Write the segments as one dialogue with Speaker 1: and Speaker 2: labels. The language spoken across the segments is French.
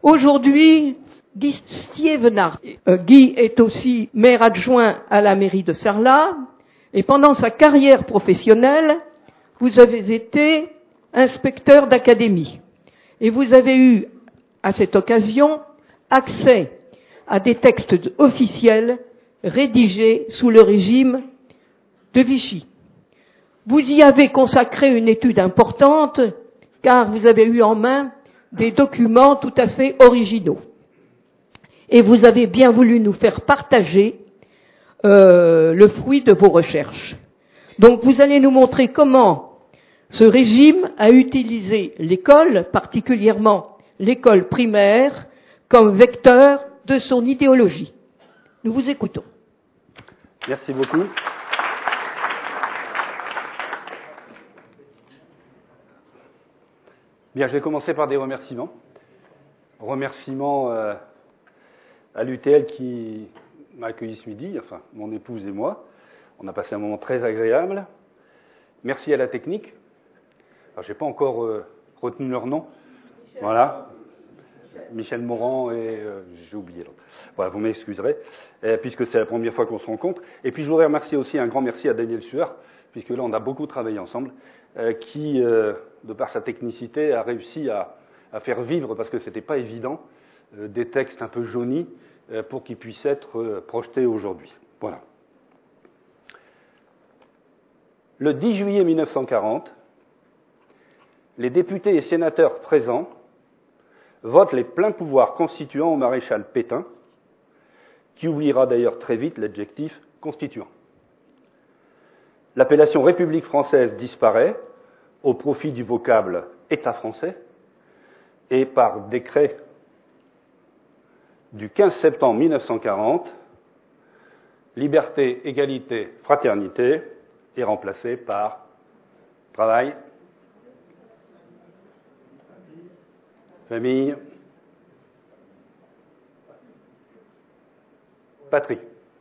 Speaker 1: Aujourd'hui, Guy Stievenard. Guy est aussi maire adjoint à la mairie de Sarlat, et pendant sa carrière professionnelle, vous avez été inspecteur d'académie. Et vous avez eu, à cette occasion, accès à des textes officiels rédigés sous le régime de Vichy. Vous y avez consacré une étude importante, car vous avez eu en main des documents tout à fait originaux. Et vous avez bien voulu nous faire partager le fruit de vos recherches. Donc vous allez nous montrer comment ce régime a utilisé l'école, particulièrement l'école primaire, comme vecteur de son idéologie. Nous vous écoutons.
Speaker 2: Merci beaucoup. Bien, je vais commencer par des remerciements. Remerciements à l'UTL qui m'a accueilli ce midi, enfin mon épouse et moi. On a passé un moment très agréable. Merci à la technique. Alors, j'ai pas encore retenu leur nom. Voilà. Michel Morand et j'ai oublié l'autre. Voilà, vous m'excuserez, puisque c'est la première fois qu'on se rencontre. Et puis je voudrais remercier aussi, un grand merci à Daniel Sueur, puisque là on a beaucoup travaillé ensemble, qui, de par sa technicité, a réussi à faire vivre, parce que c'était pas évident, des textes un peu jaunis pour qu'ils puissent être projetés aujourd'hui. Voilà. Le 10 juillet 1940, les députés et sénateurs présents votent les pleins pouvoirs constituants au maréchal Pétain, qui oubliera d'ailleurs très vite l'adjectif constituant. L'appellation République française disparaît au profit du vocable État français, et par décret du 15 septembre 1940, liberté, égalité, fraternité est remplacée par travail, famille, patrie.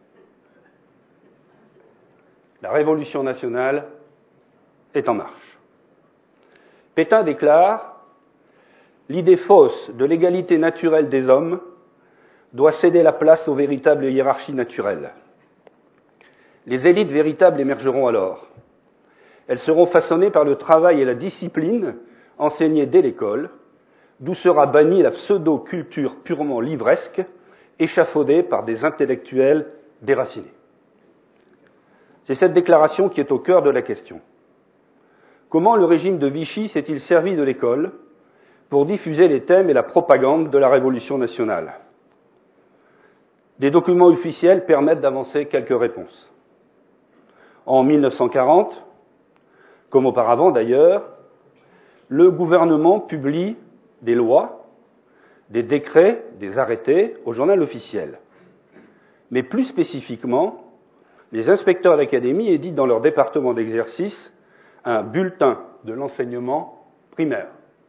Speaker 2: La Révolution nationale est en marche. Pétain déclare « L'idée fausse de l'égalité naturelle des hommes doit céder la place aux véritables hiérarchies naturelles. Les élites véritables émergeront alors. Elles seront façonnées par le travail et la discipline enseignés dès l'école, d'où sera bannie la pseudo-culture purement livresque, échafaudée par des intellectuels déracinés. » C'est cette déclaration qui est au cœur de la question. Comment le régime de Vichy s'est-il servi de l'école pour diffuser les thèmes et la propagande de la Révolution nationale ? Des documents officiels permettent d'avancer quelques réponses. En 1940, comme auparavant d'ailleurs, le gouvernement publie des lois, des décrets, des arrêtés au journal officiel. Mais plus spécifiquement, les inspecteurs d'académie éditent dans leur département d'exercice un bulletin de l'enseignement primaire.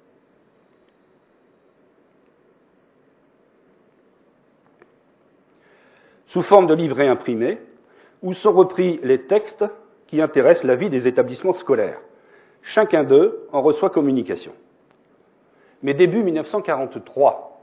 Speaker 2: Sous forme de livret imprimé, où sont repris les textes qui intéressent la vie des établissements scolaires. Chacun d'eux en reçoit communication. Mais début 1943,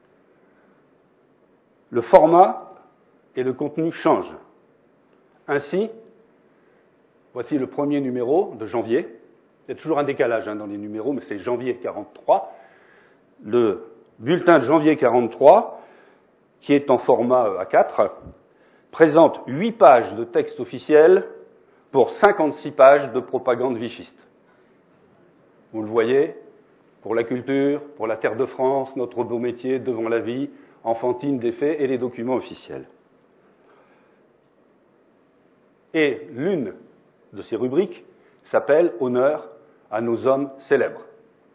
Speaker 2: le format et le contenu changent. Ainsi, voici le premier numéro de janvier. Il y a toujours un décalage dans les numéros, mais c'est janvier 43. Le bulletin de janvier 43, qui est en format A4, présente 8 pages de texte officiel pour 56 pages de propagande vichiste. Vous le voyez, pour la culture, pour la terre de France, notre beau métier, devant la vie, enfantine des faits et les documents officiels. Et l'une de ces rubriques s'appelle « Honneur à nos hommes célèbres ».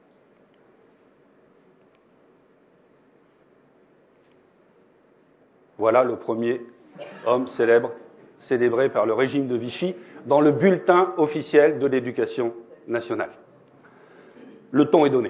Speaker 2: Voilà le premier homme célèbre célébré par le régime de Vichy dans le bulletin officiel de l'éducation nationale. Le ton est donné.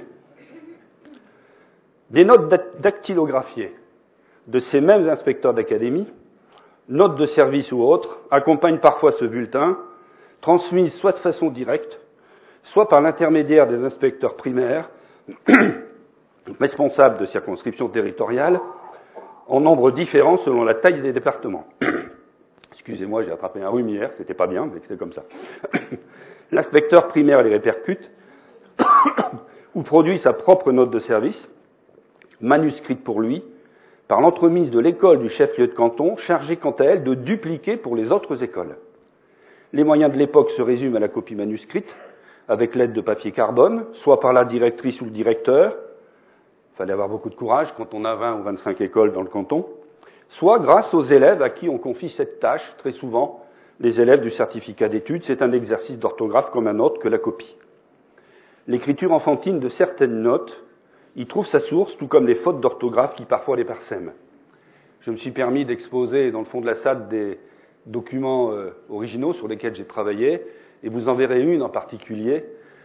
Speaker 2: Des notes dactylographiées de ces mêmes inspecteurs d'académie, notes de service ou autres, accompagnent parfois ce bulletin, transmises soit de façon directe, soit par l'intermédiaire des inspecteurs primaires responsables de circonscriptions territoriales en nombre différent selon la taille des départements. Excusez-moi, j'ai attrapé un rhume hier, c'était pas bien, mais c'était comme ça. L'inspecteur primaire les répercute ou produit sa propre note de service, manuscrite pour lui, par l'entremise de l'école du chef-lieu de canton, chargée quant à elle de dupliquer pour les autres écoles. Les moyens de l'époque se résument à la copie manuscrite, avec l'aide de papier carbone, soit par la directrice ou le directeur, il fallait avoir beaucoup de courage quand on a 20 ou 25 écoles dans le canton, soit grâce aux élèves à qui on confie cette tâche, très souvent les élèves du certificat d'études. C'est un exercice d'orthographe comme un autre que la copie. L'écriture enfantine de certaines notes y trouve sa source, tout comme les fautes d'orthographe qui parfois les parsèment. Je me suis permis d'exposer dans le fond de la salle des documents originaux sur lesquels j'ai travaillé, et vous en verrez une en particulier.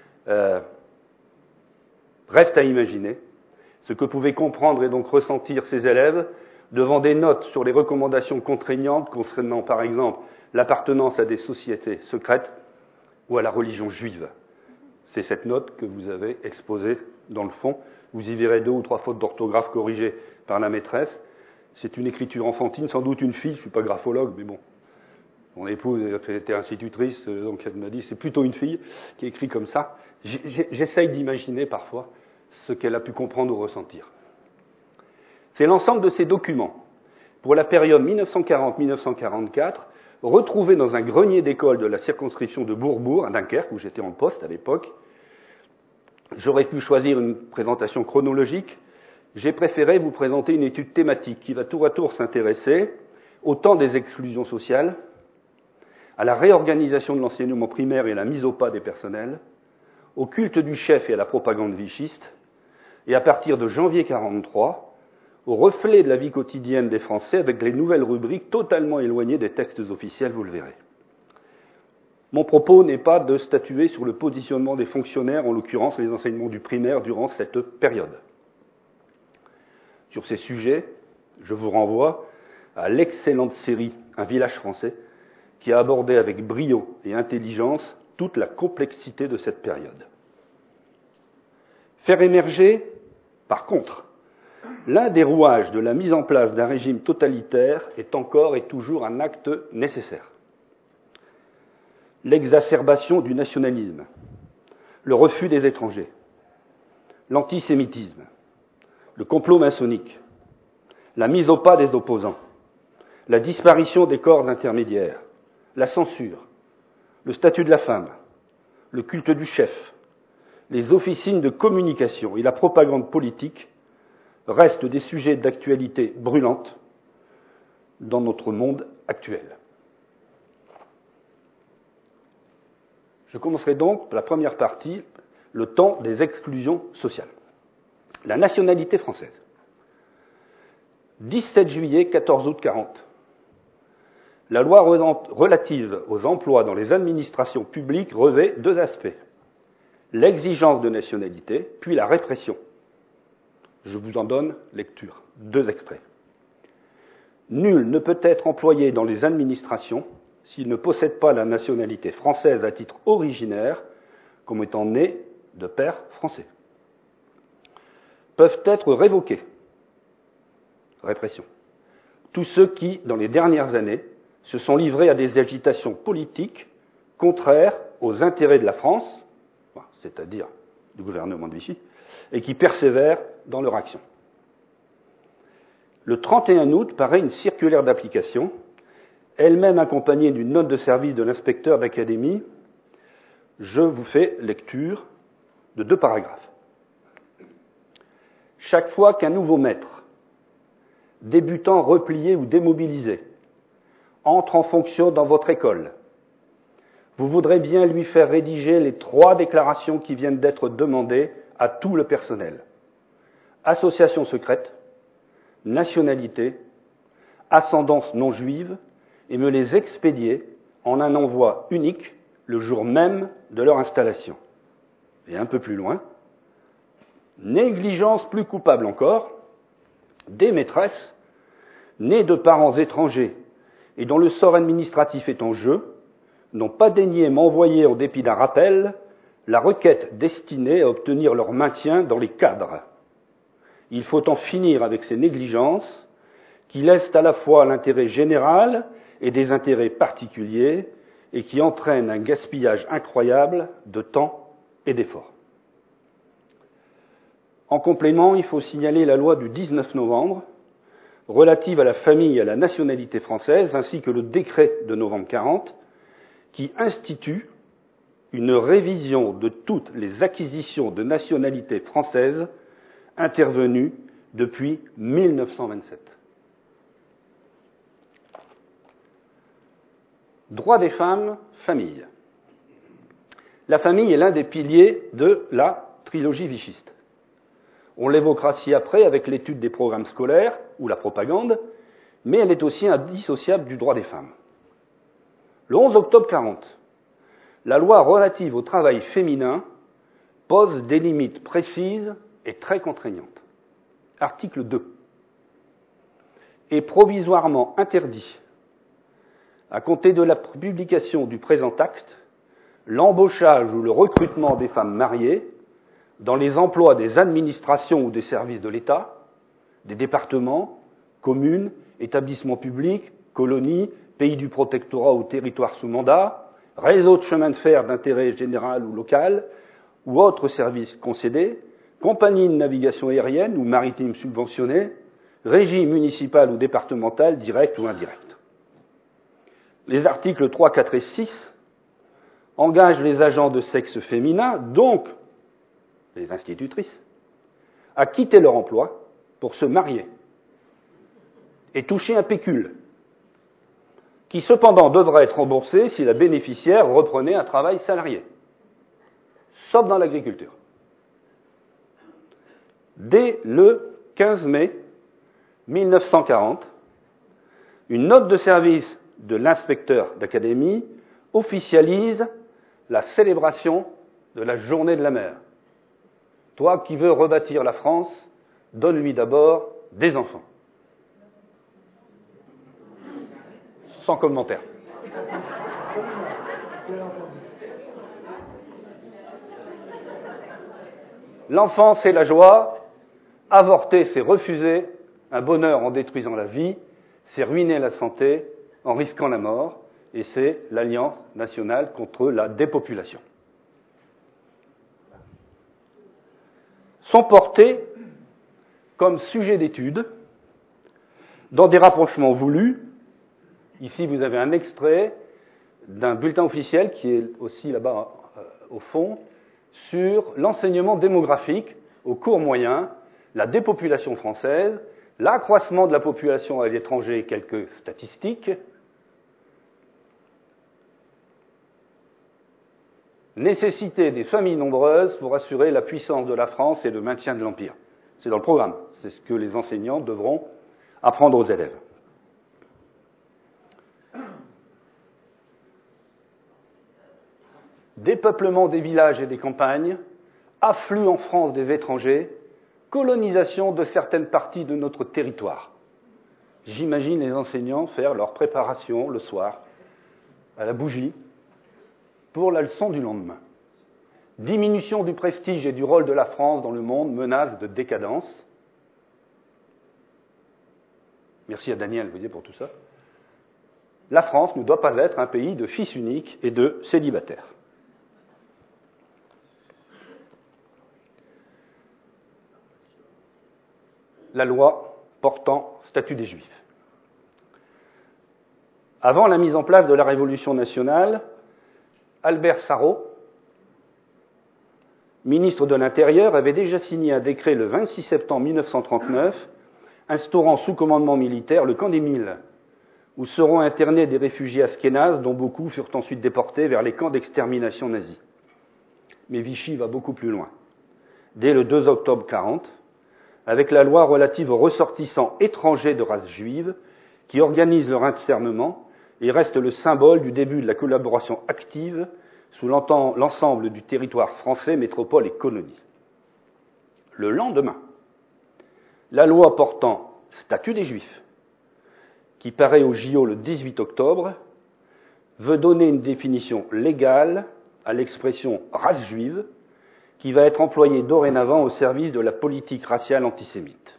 Speaker 2: Reste à imaginer ce que pouvaient comprendre et donc ressentir ces élèves devant des notes sur les recommandations contraignantes concernant, par exemple, l'appartenance à des sociétés secrètes ou à la religion juive. C'est cette note que vous avez exposée dans le fond. Vous y verrez 2 ou 3 fautes d'orthographe corrigées par la maîtresse. C'est une écriture enfantine, sans doute une fille, je ne suis pas graphologue, mais bon. Mon épouse était institutrice, donc elle m'a dit c'est plutôt une fille qui écrit comme ça. J'essaye d'imaginer parfois ce qu'elle a pu comprendre ou ressentir. C'est l'ensemble de ces documents, pour la période 1940-1944, retrouvés dans un grenier d'école de la circonscription de Bourbourg, à Dunkerque, où j'étais en poste à l'époque. J'aurais pu choisir une présentation chronologique. J'ai préféré vous présenter une étude thématique qui va tour à tour s'intéresser au temps des exclusions sociales, à la réorganisation de l'enseignement primaire et à la mise au pas des personnels, au culte du chef et à la propagande vichiste, et à partir de janvier 1943, au reflet de la vie quotidienne des Français avec les nouvelles rubriques totalement éloignées des textes officiels, vous le verrez. Mon propos n'est pas de statuer sur le positionnement des fonctionnaires, en l'occurrence les enseignements du primaire, durant cette période. Sur ces sujets, je vous renvoie à l'excellente série « Un village français » qui a abordé avec brio et intelligence toute la complexité de cette période. Faire émerger, par contre, l'un des rouages de la mise en place d'un régime totalitaire est encore et toujours un acte nécessaire. L'exacerbation du nationalisme, le refus des étrangers, l'antisémitisme, le complot maçonnique, la mise au pas des opposants, la disparition des corps intermédiaires, la censure, le statut de la femme, le culte du chef, les officines de communication et la propagande politique restent des sujets d'actualité brûlante dans notre monde actuel. Je commencerai donc par la première partie, le temps des exclusions sociales. La nationalité française. 17 juillet, 14 août 40. La loi relative aux emplois dans les administrations publiques revêt 2 aspects. L'exigence de nationalité, puis la répression. Je vous en donne lecture. 2 extraits. Nul ne peut être employé dans les administrations s'il ne possède pas la nationalité française à titre originaire, comme étant né de père français. Peuvent être révoqués. Répression. Tous ceux qui, dans les dernières années, se sont livrés à des agitations politiques contraires aux intérêts de la France, c'est-à-dire du gouvernement de Vichy, et qui persévèrent dans leur action. Le 31 août paraît une circulaire d'application, elle-même accompagnée d'une note de service de l'inspecteur d'académie. Je vous fais lecture de 2 paragraphes. Chaque fois qu'un nouveau maître, débutant replié ou démobilisé, entre en fonction dans votre école, vous voudrez bien lui faire rédiger les 3 déclarations qui viennent d'être demandées à tout le personnel. Association secrète, nationalité, ascendance non juive, et me les expédier en un envoi unique le jour même de leur installation. Et un peu plus loin, négligence plus coupable encore, des maîtresses nées de parents étrangers et dont le sort administratif est en jeu, n'ont pas daigné m'envoyer, en dépit d'un rappel, la requête destinée à obtenir leur maintien dans les cadres. Il faut en finir avec ces négligences qui laissent à la fois l'intérêt général et des intérêts particuliers et qui entraînent un gaspillage incroyable de temps et d'efforts. En complément, il faut signaler la loi du 19 novembre relative à la famille et à la nationalité française, ainsi que le décret de novembre 40, qui institue une révision de toutes les acquisitions de nationalité française intervenues depuis 1927. Droit des femmes, famille. La famille est l'un des piliers de la trilogie vichiste. On l'évoquera ci-après avec l'étude des programmes scolaires ou la propagande, mais elle est aussi indissociable du droit des femmes. Le 11 octobre 1940, la loi relative au travail féminin pose des limites précises et très contraignantes. Article 2. Est provisoirement interdit, à compter de la publication du présent acte, l'embauchage ou le recrutement des femmes mariées dans les emplois des administrations ou des services de l'État, des départements, communes, établissements publics, colonies, pays du protectorat ou territoires sous mandat, réseaux de chemins de fer d'intérêt général ou local, ou autres services concédés, compagnies de navigation aérienne ou maritime subventionnées, régie municipale ou départementale, directe ou indirecte. Les articles 3, 4 et 6 engagent les agents de sexe féminin, donc les institutrices, à quitter leur emploi pour se marier et toucher un pécule, qui cependant devra être remboursé si la bénéficiaire reprenait un travail salarié, sauf dans l'agriculture. Dès le 15 mai 1940, une note de service de l'inspecteur d'académie officialise la célébration de la journée de la mère. Toi qui veux rebâtir la France, donne-lui d'abord des enfants. Sans commentaire. L'enfant, c'est la joie. Avorter, c'est refuser un bonheur en détruisant la vie. C'est ruiner la santé en risquant la mort. Et c'est l'Alliance nationale contre la dépopulation. Sont portés comme sujet d'étude dans des rapprochements voulus. Ici, vous avez un extrait d'un bulletin officiel qui est aussi là-bas au fond sur l'enseignement démographique au cours moyen, la dépopulation française, l'accroissement de la population à l'étranger et quelques statistiques, nécessité des familles nombreuses pour assurer la puissance de la France et le maintien de l'Empire. C'est dans le programme, c'est ce que les enseignants devront apprendre aux élèves. Dépeuplement des villages et des campagnes, afflux en France des étrangers, colonisation de certaines parties de notre territoire. J'imagine les enseignants faire leur préparation le soir, à la bougie, pour la leçon du lendemain. Diminution du prestige et du rôle de la France dans le monde, menace de décadence. Merci à Daniel, vous voyez, pour tout ça. La France ne doit pas être un pays de fils uniques et de célibataires. La loi portant statut des Juifs. Avant la mise en place de la Révolution nationale, Albert Sarraut, ministre de l'Intérieur, avait déjà signé un décret le 26 septembre 1939 instaurant sous commandement militaire le camp des Milles, où seront internés des réfugiés askénazes dont beaucoup furent ensuite déportés vers les camps d'extermination nazis. Mais Vichy va beaucoup plus loin. Dès le 2 octobre 1940, avec la loi relative aux ressortissants étrangers de race juive, qui organise leur internement et reste le symbole du début de la collaboration active sous l'ensemble du territoire français, métropole et colonie. Le lendemain, la loi portant statut des Juifs, qui paraît au JO le 18 octobre, veut donner une définition légale à l'expression race juive, qui va être employé dorénavant au service de la politique raciale antisémite.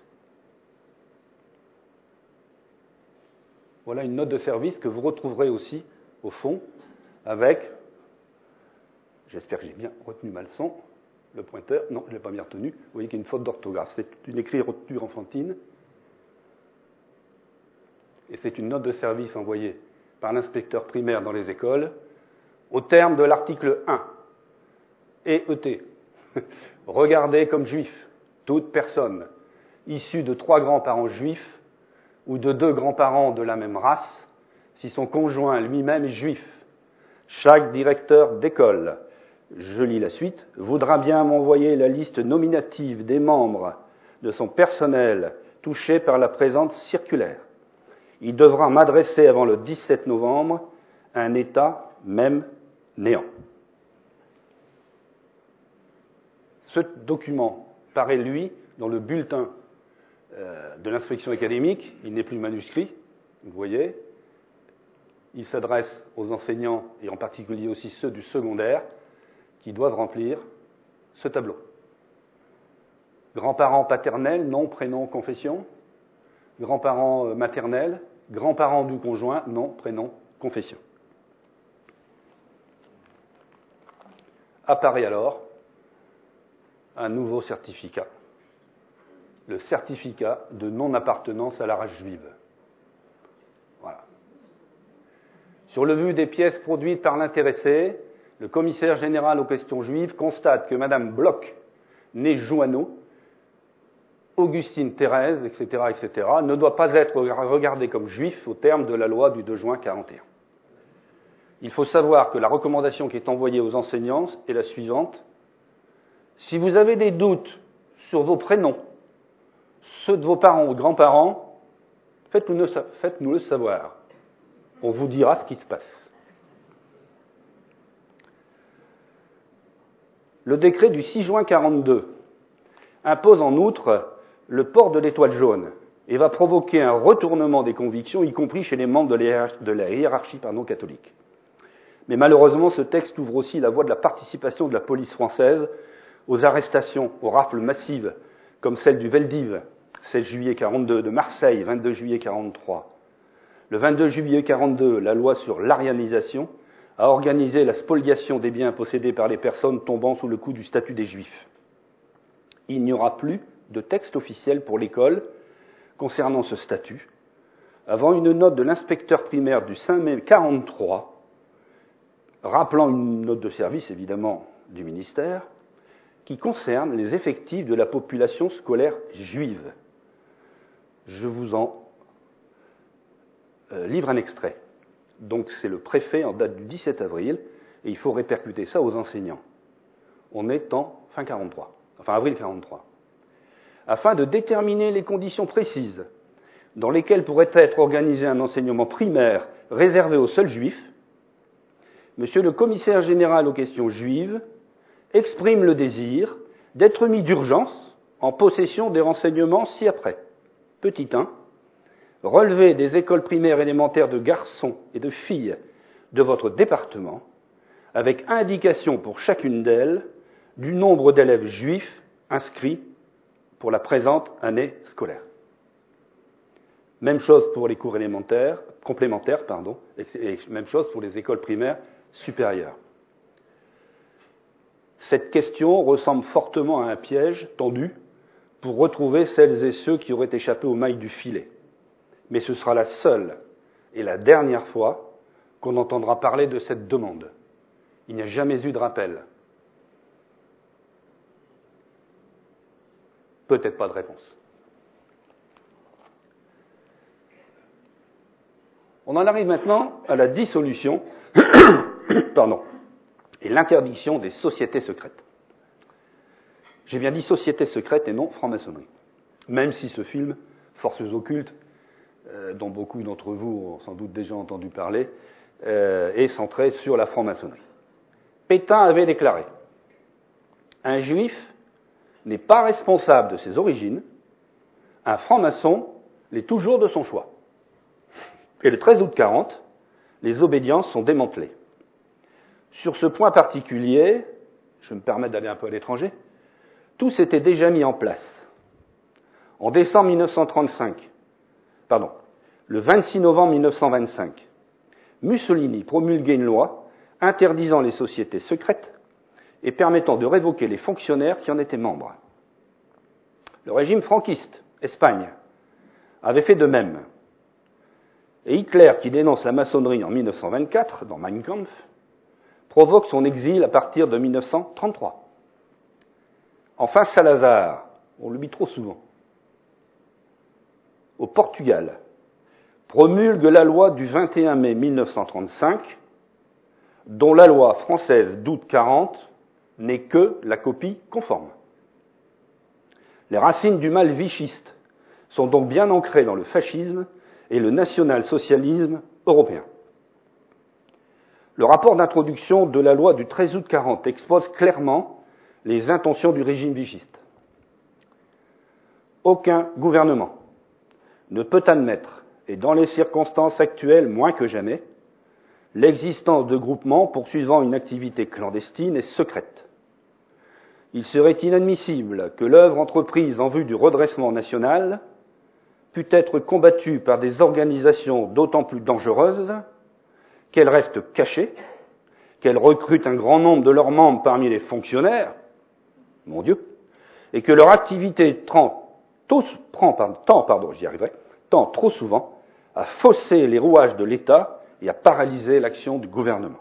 Speaker 2: Voilà une note de service que vous retrouverez aussi, au fond, avec, j'espère que j'ai bien retenu ma leçon, le pointeur, non, je ne l'ai pas bien retenu, vous voyez qu'il y a une faute d'orthographe, c'est une écriture enfantine, et c'est une note de service envoyée par l'inspecteur primaire dans les écoles, au terme de l'article 1, et ET. Regardez comme juif toute personne issue de 3 grands-parents juifs ou de 2 grands-parents de la même race, si son conjoint lui-même est juif. Chaque directeur d'école, je lis la suite, voudra bien m'envoyer la liste nominative des membres de son personnel touchés par la présente circulaire. Il devra m'adresser avant le 17 novembre un état même néant. Ce document paraît, lui, dans le bulletin de l'inspection académique. Il n'est plus manuscrit, vous voyez. Il s'adresse aux enseignants, et en particulier aussi ceux du secondaire, qui doivent remplir ce tableau. Grands-parents paternels, nom, prénom, confession. Grands-parents maternels, grands-parents du conjoint, nom, prénom, confession. Apparaît alors un nouveau certificat, le certificat de non-appartenance à la race juive. Voilà. Sur le vu des pièces produites par l'intéressé, le commissaire général aux questions juives constate que Madame Bloch, née Joanneau, Augustine Thérèse, etc., etc., ne doit pas être regardée comme juif au terme de la loi du 2 juin 1941. Il faut savoir que la recommandation qui est envoyée aux enseignants est la suivante. Si vous avez des doutes sur vos prénoms, ceux de vos parents ou grands-parents, faites-nous le savoir. On vous dira ce qui se passe. Le décret du 6 juin 1942 impose en outre le port de l'étoile jaune et va provoquer un retournement des convictions, y compris chez les membres de la hiérarchie catholique. Mais malheureusement, ce texte ouvre aussi la voie de la participation de la police française aux arrestations, aux rafles massives, comme celle du Veldiv, 16 juillet 1942, de Marseille, 22 juillet 1943. Le 22 juillet 1942, la loi sur l'arianisation a organisé la spoliation des biens possédés par les personnes tombant sous le coup du statut des Juifs. Il n'y aura plus de texte officiel pour l'école concernant ce statut, avant une note de l'inspecteur primaire du 5 mai 1943, rappelant une note de service, évidemment, du ministère, qui concerne les effectifs de la population scolaire juive. Je vous en livre un extrait. Donc c'est le préfet en date du 17 avril, et il faut répercuter ça aux enseignants. On est en fin 43, enfin avril 43. Afin de déterminer les conditions précises dans lesquelles pourrait être organisé un enseignement primaire réservé aux seuls juifs, Monsieur le commissaire général aux questions juives exprime le désir d'être mis d'urgence en possession des renseignements ci-après. Petit 1. Relevé des écoles primaires élémentaires de garçons et de filles de votre département, avec indication pour chacune d'elles du nombre d'élèves juifs inscrits pour la présente année scolaire. Même chose pour les cours complémentaires, et même chose pour les écoles primaires supérieures. Cette question ressemble fortement à un piège tendu pour retrouver celles et ceux qui auraient échappé aux mailles du filet. Mais ce sera la seule et la dernière fois qu'on entendra parler de cette demande. Il n'y a jamais eu de rappel. Peut-être pas de réponse. On en arrive maintenant à la dissolution et l'interdiction des sociétés secrètes. J'ai bien dit sociétés secrètes et non franc-maçonnerie. Même si ce film, Forces occultes, dont beaucoup d'entre vous ont sans doute déjà entendu parler, est centré sur la franc-maçonnerie. Pétain avait déclaré « Un juif n'est pas responsable de ses origines, un franc-maçon l'est toujours de son choix. » Et le 13 août 1940, les obédiences sont démantelées. Sur ce point particulier, je me permets d'aller un peu à l'étranger, tout s'était déjà mis en place. En décembre 1935, le 26 novembre 1925, Mussolini promulguait une loi interdisant les sociétés secrètes et permettant de révoquer les fonctionnaires qui en étaient membres. Le régime franquiste, Espagne, avait fait de même. Et Hitler, qui dénonce la maçonnerie en 1924, dans Mein Kampf, provoque son exil à partir de 1933. Enfin, Salazar, on l'oublie trop souvent, au Portugal, promulgue la loi du 21 mai 1935, dont la loi française d'août 40 n'est que la copie conforme. Les racines du mal vichiste sont donc bien ancrées dans le fascisme et le national-socialisme européen. Le rapport d'introduction de la loi du 13 août 40 expose clairement les intentions du régime vichiste. Aucun gouvernement ne peut admettre, et dans les circonstances actuelles moins que jamais, l'existence de groupements poursuivant une activité clandestine et secrète. Il serait inadmissible que l'œuvre entreprise en vue du redressement national pût être combattue par des organisations d'autant plus dangereuses qu'elles restent cachées, qu'elles recrutent un grand nombre de leurs membres parmi les fonctionnaires, mon Dieu, et que leur activité tend trop souvent à fausser les rouages de l'État et à paralyser l'action du gouvernement.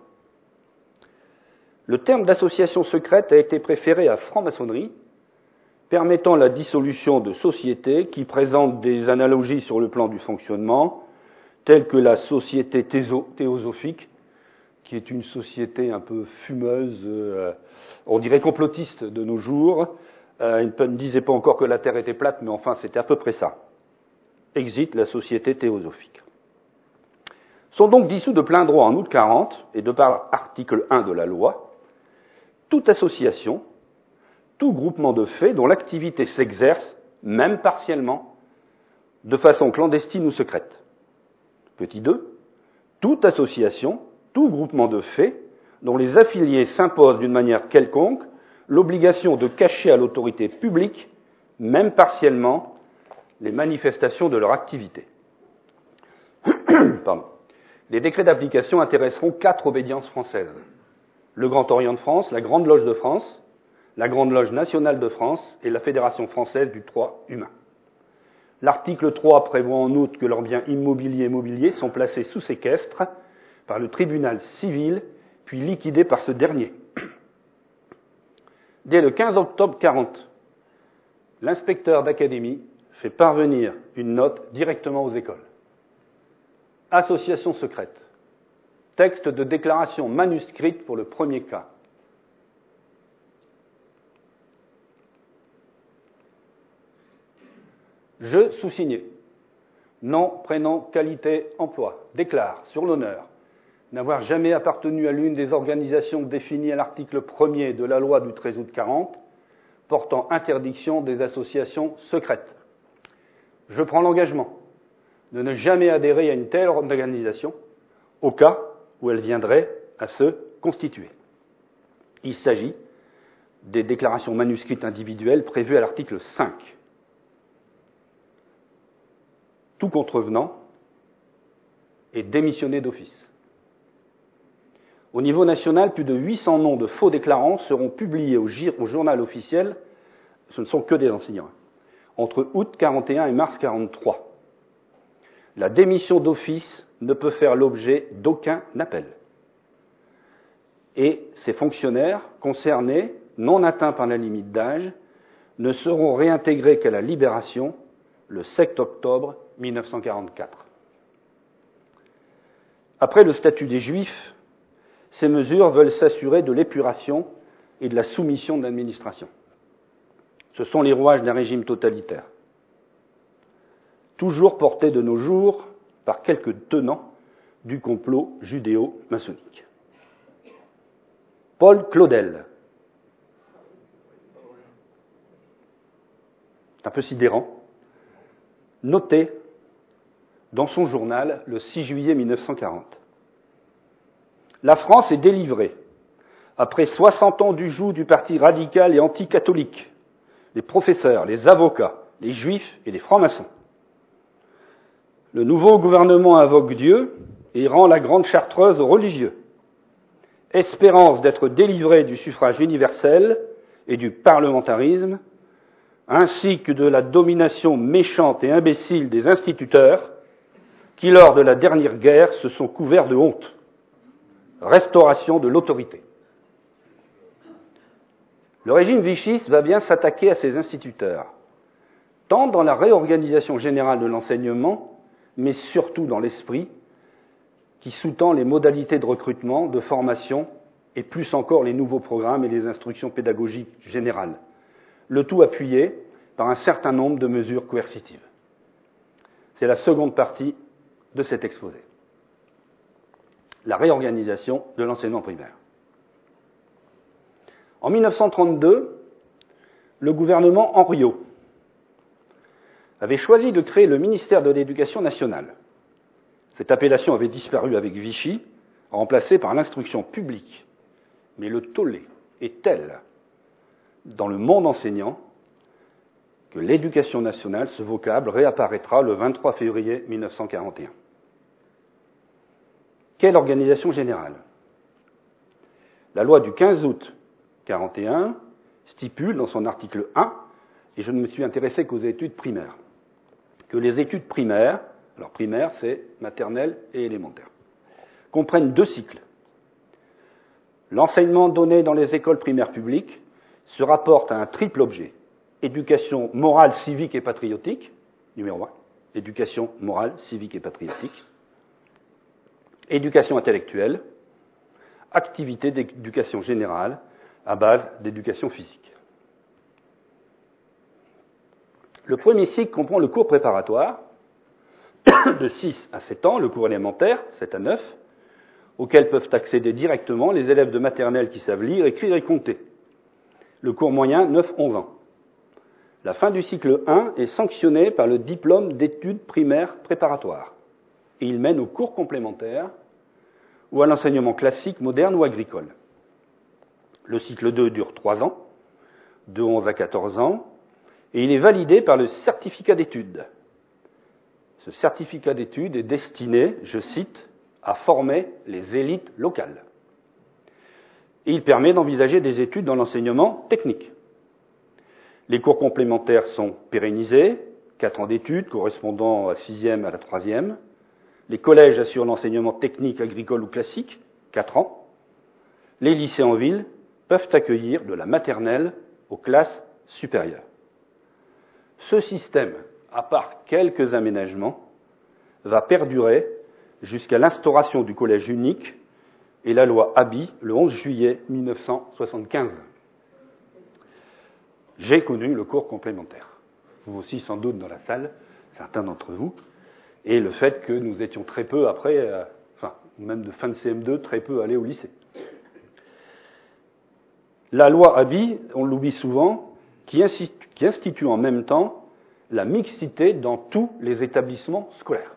Speaker 2: Le terme d'association secrète a été préféré à franc-maçonnerie, permettant la dissolution de sociétés qui présentent des analogies sur le plan du fonctionnement, telles que la société théosophique, qui est une société un peu fumeuse, on dirait complotiste de nos jours. Il ne disait pas encore que la Terre était plate, mais enfin c'était à peu près ça. Exit la société théosophique. Sont donc dissous de plein droit en août 40, et de par l'article 1 de la loi, toute association, tout groupement de faits dont l'activité s'exerce, même partiellement, de façon clandestine ou secrète. Petit 2, toute association, tout groupement de faits dont les affiliés s'imposent d'une manière quelconque l'obligation de cacher à l'autorité publique, même partiellement, les manifestations de leur activité. Pardon. Les décrets d'application intéresseront 4 obédiences françaises. Le Grand Orient de France, la Grande Loge de France, la Grande Loge nationale de France et la Fédération française du droit humain. L'article 3 prévoit en outre que leurs biens immobiliers et mobiliers sont placés sous séquestre par le tribunal civil, puis liquidés par ce dernier. Dès le 15 octobre 40, l'inspecteur d'académie fait parvenir une note directement aux écoles. Association secrète. Texte de déclaration manuscrite pour le premier cas. Je sous-signé. Nom, prénom, qualité, emploi. Déclare, sur l'honneur, n'avoir jamais appartenu à l'une des organisations définies à l'article 1er de la loi du 13 août 40, portant interdiction des associations secrètes. Je prends l'engagement de ne jamais adhérer à une telle organisation, au cas où elle viendrait à se constituer. Il s'agit des déclarations manuscrites individuelles prévues à l'article 5. Tout contrevenant est démissionné d'office. Au niveau national, plus de 800 noms de faux déclarants seront publiés au journal officiel, ce ne sont que des enseignants, entre août 41 et mars 43. La démission d'office ne peut faire l'objet d'aucun appel. Et ces fonctionnaires concernés, non atteints par la limite d'âge, ne seront réintégrés qu'à la libération le 7 octobre 1944. Après le statut des Juifs, ces mesures veulent s'assurer de l'épuration et de la soumission de l'administration. Ce sont les rouages d'un régime totalitaire, toujours porté de nos jours par quelques tenants du complot judéo-maçonnique. Paul Claudel. C'est un peu sidérant. Noté dans son journal le 6 juillet 1940. La France est délivrée après 60 ans du joug du parti radical et anticatholique, les professeurs, les avocats, les juifs et les francs-maçons. Le nouveau gouvernement invoque Dieu et rend la grande chartreuse aux religieux. Espérance d'être délivré du suffrage universel et du parlementarisme, ainsi que de la domination méchante et imbécile des instituteurs qui, lors de la dernière guerre, se sont couverts de honte. Restauration de l'autorité. Le régime vichiste va bien s'attaquer à ces instituteurs, tant dans la réorganisation générale de l'enseignement, mais surtout dans l'esprit qui sous-tend les modalités de recrutement, de formation, et plus encore les nouveaux programmes et les instructions pédagogiques générales, le tout appuyé par un certain nombre de mesures coercitives. C'est la seconde partie de cet exposé. La réorganisation de l'enseignement primaire. En 1932, le gouvernement Henriot avait choisi de créer le ministère de l'Éducation nationale. Cette appellation avait disparu avec Vichy, remplacée par l'instruction publique. Mais le tollé est tel dans le monde enseignant que l'éducation nationale, ce vocable, réapparaîtra le 23 février 1941. Quelle organisation générale ? La loi du 15 août 1941 stipule dans son article 1, et je ne me suis intéressé qu'aux études primaires, que les études primaires, alors primaire c'est maternelle et élémentaire, comprennent 2 cycles. L'enseignement donné dans les écoles primaires publiques se rapporte à un triple objet. Éducation morale, civique et patriotique, numéro 1. Éducation morale, civique et patriotique. Éducation intellectuelle. Activité d'éducation générale à base d'éducation physique. Le premier cycle comprend le cours préparatoire, de 6 à 7 ans, le cours élémentaire, 7 à 9, auquel peuvent accéder directement les élèves de maternelle qui savent lire, écrire et compter. Le cours moyen, 9-11 ans. La fin du cycle 1 est sanctionnée par le diplôme d'études primaires préparatoires. Et il mène au cours complémentaire ou à l'enseignement classique, moderne ou agricole. Le cycle 2 dure 3 ans, de 11 à 14 ans, et il est validé par le certificat d'études. Ce certificat d'études est destiné, je cite, à former les élites locales. Et il permet d'envisager des études dans l'enseignement technique. Les cours complémentaires sont pérennisés, 4 ans d'études correspondant à 6e à la 3e. Les collèges assurent l'enseignement technique, agricole ou classique, 4 ans. Les lycées en ville peuvent accueillir de la maternelle aux classes supérieures. Ce système, à part quelques aménagements, va perdurer jusqu'à l'instauration du collège unique et la loi Haby le 11 juillet 1975. J'ai connu le cours complémentaire. Vous aussi, sans doute, dans la salle, certains d'entre vous. Et le fait que nous étions très peu après, même de fin de CM2, très peu allés au lycée. La loi Haby, on l'oublie souvent, qui institue en même temps la mixité dans tous les établissements scolaires.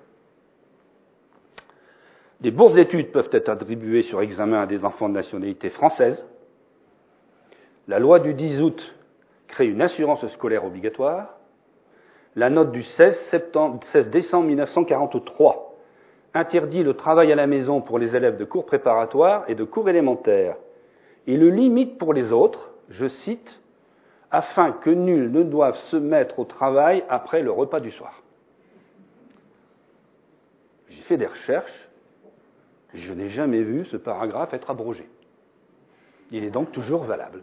Speaker 2: Des bourses d'études peuvent être attribuées sur examen à des enfants de nationalité française. La loi du 10 août crée une assurance scolaire obligatoire. La note du 16 décembre 1943 interdit le travail à la maison pour les élèves de cours préparatoires et de cours élémentaires et le limite pour les autres, je cite, « afin que nul ne doive se mettre au travail après le repas du soir ». J'ai fait des recherches, je n'ai jamais vu ce paragraphe être abrogé. Il est donc toujours valable.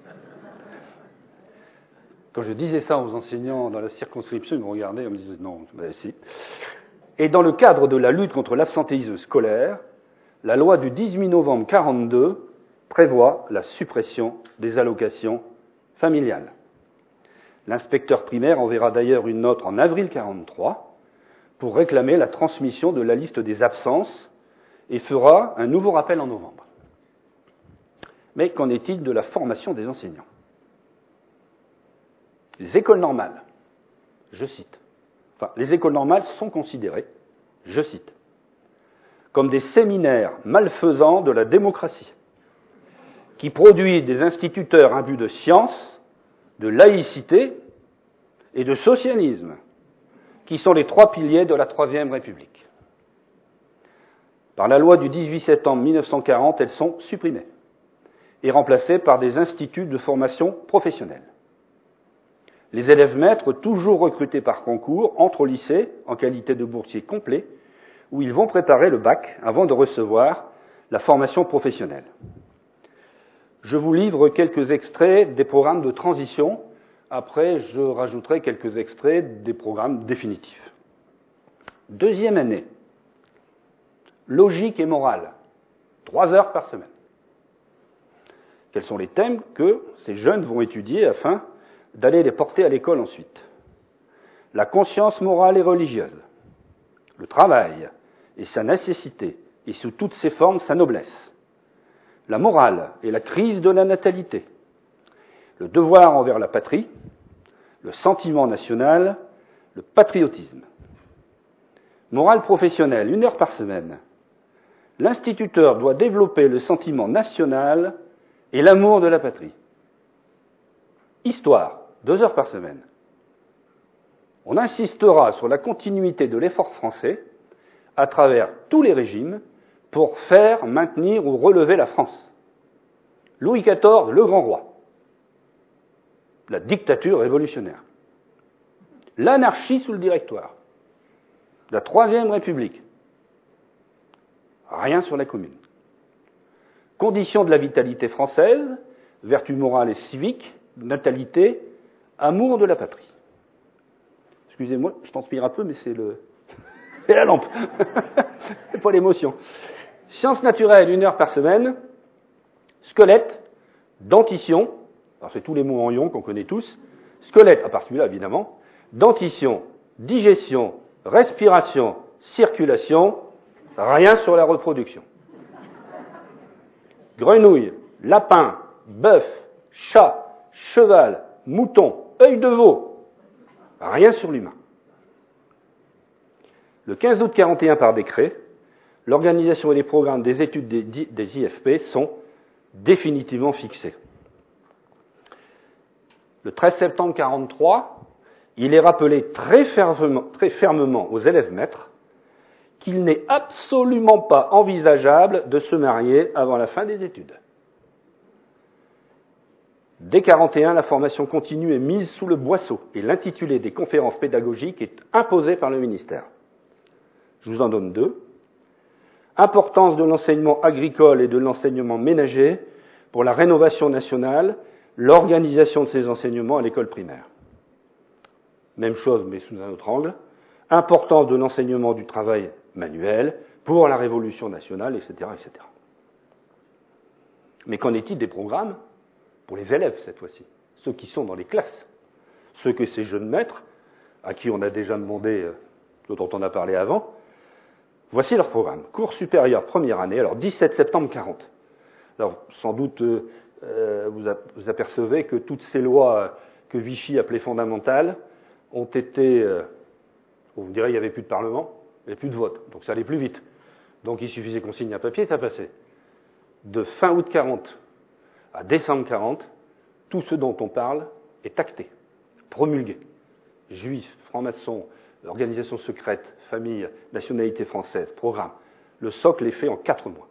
Speaker 2: Quand je disais ça aux enseignants dans la circonscription, ils me regardaient et me disaient « non, si ». Et dans le cadre de la lutte contre l'absentéisme scolaire, la loi du 18 novembre 1942 prévoit la suppression des allocations familiales. L'inspecteur primaire enverra d'ailleurs une note en avril 1943 pour réclamer la transmission de la liste des absences et fera un nouveau rappel en novembre. Mais qu'en est-il de la formation des enseignants ? Les écoles normales, je cite, les écoles normales sont considérées, je cite, comme des séminaires malfaisants de la démocratie, qui produit des instituteurs imbus de science, de laïcité et de socialisme, qui sont les trois piliers de la Troisième République. Par la loi du 18 septembre 1940, elles sont supprimées et remplacées par des instituts de formation professionnelle. Les élèves maîtres, toujours recrutés par concours, entrent au lycée en qualité de boursiers complets, où ils vont préparer le bac avant de recevoir la formation professionnelle. Je vous livre quelques extraits des programmes de transition. Après, je rajouterai quelques extraits des programmes définitifs. Deuxième année. Logique et morale. 3 heures par semaine. Quels sont les thèmes que ces jeunes vont étudier afin d'aller les porter à l'école ensuite? La conscience morale et religieuse. Le travail et sa nécessité, et sous toutes ses formes, sa noblesse. La morale et la crise de la natalité. Le devoir envers la patrie, le sentiment national, le patriotisme. Morale professionnelle, 1 heure par semaine. L'instituteur doit développer le sentiment national et l'amour de la patrie. Histoire, 2 heures par semaine. On insistera sur la continuité de l'effort français à travers tous les régimes pour faire, maintenir ou relever la France. Louis XIV, le grand roi. La dictature révolutionnaire. L'anarchie sous le Directoire. La Troisième République. Rien sur la Commune. Conditions de la vitalité française, vertu morale et civique, natalité, amour de la patrie. Excusez-moi, je transpire un peu, mais c'est la lampe. C'est pas l'émotion. Sciences naturelles, 1 heure par semaine. Squelette, dentition, alors c'est tous les mots en ion qu'on connaît tous. Squelette, à part celui-là évidemment. Dentition, digestion, respiration, circulation, rien sur la reproduction. Grenouille, lapin, bœuf, chat, cheval, mouton, œil de veau, rien sur l'humain. Le 15 août 1941, par décret, l'organisation et les programmes des études des IFP sont définitivement fixés. Le 13 septembre 1943, il est rappelé très fermement aux élèves maîtres qu'il n'est absolument pas envisageable de se marier avant la fin des études. Dès 1941, la formation continue est mise sous le boisseau et l'intitulé des conférences pédagogiques est imposé par le ministère. Je vous en donne 2. Importance de l'enseignement agricole et de l'enseignement ménager pour la rénovation nationale, l'organisation de ces enseignements à l'école primaire. Même chose, mais sous un autre angle. Importance de l'enseignement du travail manuel pour la révolution nationale, etc., etc. Mais qu'en est-il des programmes pour les élèves, cette fois-ci, ceux qui sont dans les classes, ceux que ces jeunes maîtres, à qui on a déjà demandé, dont on a parlé avant, voici leur programme. Cours supérieur, première année, alors 17 septembre 1940. Alors, sans doute, vous apercevez que toutes ces lois que Vichy appelait fondamentales ont été... vous me direz, il n'y avait plus de Parlement, il n'y avait plus de vote, donc ça allait plus vite. Donc il suffisait qu'on signe un papier, ça passait. De fin août 1940 à décembre 1940, tout ce dont on parle est acté, promulgué. Juifs, francs-maçons, organisation secrète, famille, nationalité française, programme. Le socle est fait en 4 mois.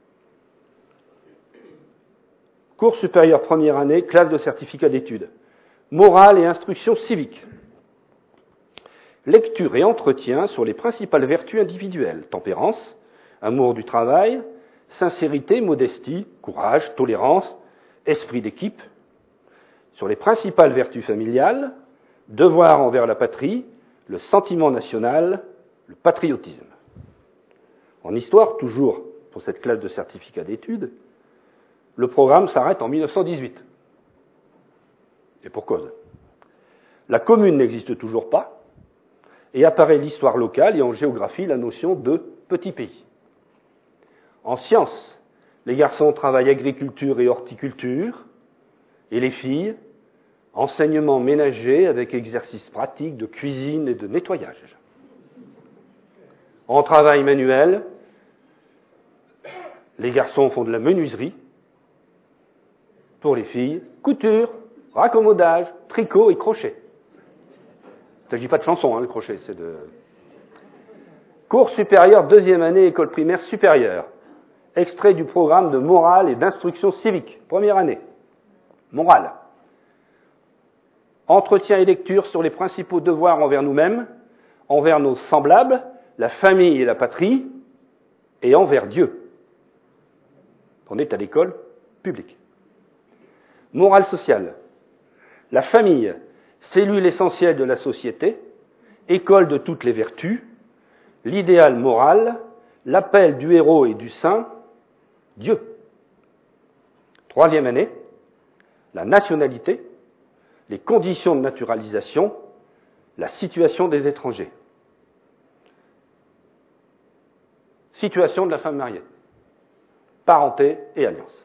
Speaker 2: Cours supérieur première année, classe de certificat d'études. Morale et instruction civique. Lecture et entretien sur les principales vertus individuelles. Tempérance, amour du travail, sincérité, modestie, courage, tolérance, esprit d'équipe. Sur les principales vertus familiales, devoir envers la patrie, le sentiment national, le patriotisme. En histoire, toujours pour cette classe de certificat d'études, le programme s'arrête en 1918. Et pour cause. La commune n'existe toujours pas, et apparaît l'histoire locale et en géographie la notion de petit pays. En sciences, les garçons travaillent agriculture et horticulture, et les filles, enseignement ménager avec exercices pratiques de cuisine et de nettoyage. En travail manuel, les garçons font de la menuiserie, Pour les filles, couture, raccommodage, tricot et crochet. Il ne s'agit pas de chanson, le crochet, c'est de... Cours supérieur, 2e année, école primaire supérieure. Extrait du programme de morale et d'instruction civique, 1re année. Morale. Entretien et lecture sur les principaux devoirs envers nous-mêmes, envers nos semblables, la famille et la patrie, et envers Dieu. On est à l'école publique. Morale sociale. La famille, cellule essentielle de la société, école de toutes les vertus, l'idéal moral, l'appel du héros et du saint, Dieu. 3e année, la nationalité, les conditions de naturalisation, la situation des étrangers. Situation de la femme mariée, parenté et alliance.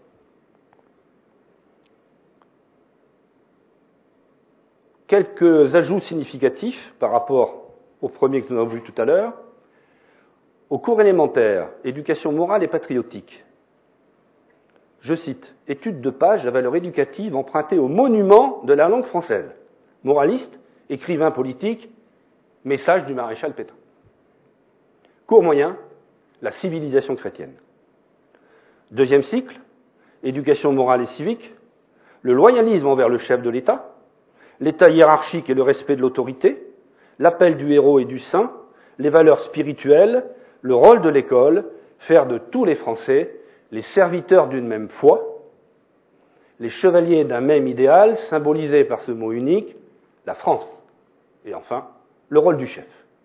Speaker 2: Quelques ajouts significatifs par rapport au premier que nous avons vu tout à l'heure. Au cours élémentaire, éducation morale et patriotique, je cite, étude de page à valeur éducative empruntée au monument de la langue française, moraliste, écrivain politique, message du maréchal Pétain. Cours moyen, la civilisation chrétienne. 2e cycle, éducation morale et civique, le loyalisme envers le chef de l'État, l'État hiérarchique et le respect de l'autorité, l'appel du héros et du saint, les valeurs spirituelles, le rôle de l'école, faire de tous les Français les serviteurs d'une même foi, les chevaliers d'un même idéal, symbolisé par ce mot unique, la France. Et enfin, le rôle du chef.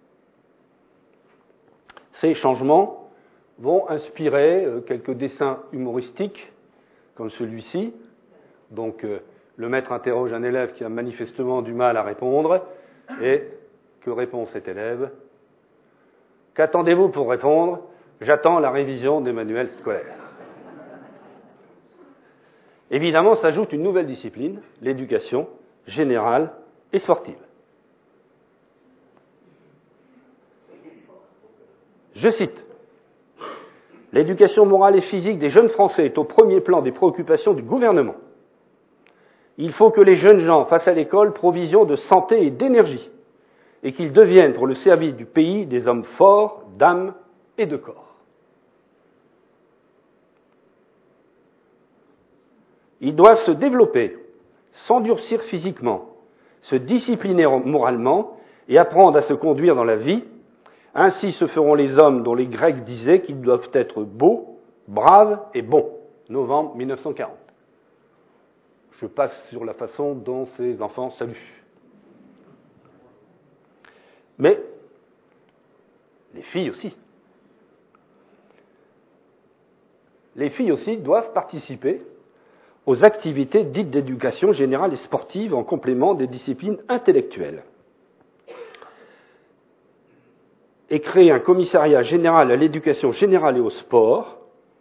Speaker 2: Ces changements vont inspirer quelques dessins humoristiques, comme celui-ci. Donc, le maître interroge un élève qui a manifestement du mal à répondre, et que répond cet élève ? Qu'attendez-vous pour répondre ? J'attends la révision des manuels scolaires. Évidemment, s'ajoute une nouvelle discipline, l'éducation générale et sportive. Je cite, « L'éducation morale et physique des jeunes Français est au premier plan des préoccupations du gouvernement. Il faut que les jeunes gens fassent à l'école provision de santé et d'énergie, et qu'ils deviennent pour le service du pays des hommes forts, d'âme et de corps. Ils doivent se développer, s'endurcir physiquement, se discipliner moralement et apprendre à se conduire dans la vie. Ainsi se feront les hommes dont les Grecs disaient qu'ils doivent être beaux, braves et bons. » Novembre 1940. Je passe sur la façon dont ces enfants saluent. Mais les filles aussi. Les filles aussi doivent participer aux activités dites d'éducation générale et sportive en complément des disciplines intellectuelles. Et créer un commissariat général à l'éducation générale et au sport,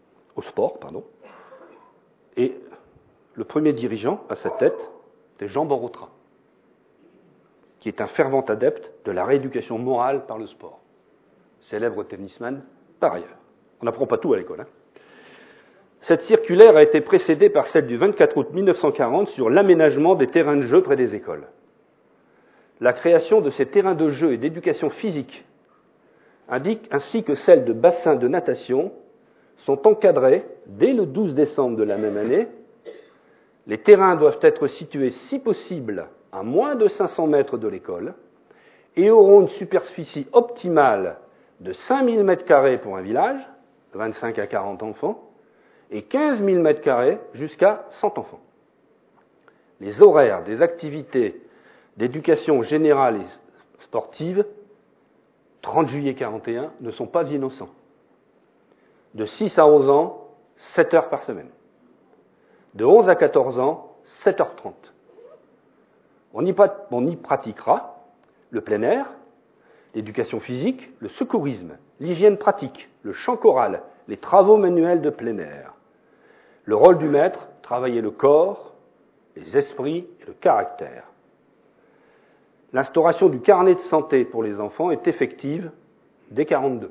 Speaker 2: et le premier dirigeant à sa tête, c'est Jean Borotra, qui est un fervent adepte de la rééducation morale par le sport. Célèbre tennisman par ailleurs. On n'apprend pas tout à l'école. Cette circulaire a été précédée par celle du 24 août 1940 sur l'aménagement des terrains de jeu près des écoles. La création de ces terrains de jeu et d'éducation physique, ainsi que celle de bassins de natation, sont encadrés dès le 12 décembre de la même année. Les terrains doivent être situés, si possible, à moins de 500 mètres de l'école et auront une superficie optimale de 5000 m² pour un village, 25 à 40 enfants, et 15 000 m² jusqu'à 100 enfants. Les horaires des activités d'éducation générale et sportive, 30 juillet 41, ne sont pas innocents. De 6 à 11 ans, 7 heures par semaine. De 11 à 14 ans, 7h30. On y pratiquera le plein air, l'éducation physique, le secourisme, l'hygiène pratique, le chant choral, les travaux manuels de plein air. Le rôle du maître, travailler le corps, les esprits et le caractère. L'instauration du carnet de santé pour les enfants est effective dès 1942.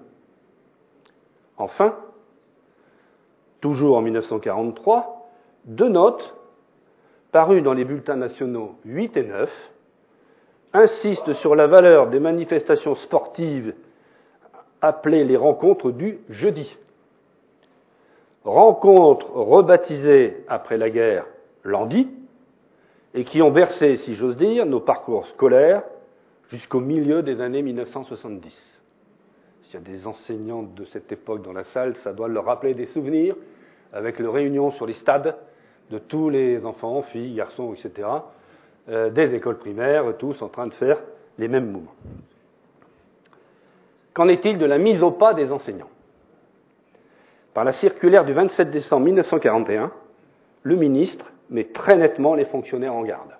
Speaker 2: Enfin, toujours en 1943, 2 notes paru dans les bulletins nationaux 8 et 9, insiste sur la valeur des manifestations sportives appelées les rencontres du jeudi. Rencontres rebaptisées après la guerre Landy, et qui ont bercé, si j'ose dire, nos parcours scolaires jusqu'au milieu des années 1970. S'il y a des enseignants de cette époque dans la salle, ça doit leur rappeler des souvenirs avec les réunions sur les stades de tous les enfants, filles, garçons, etc., des écoles primaires, tous en train de faire les mêmes mouvements. Qu'en est-il de la mise au pas des enseignants ? Par la circulaire du 27 décembre 1941, le ministre met très nettement les fonctionnaires en garde.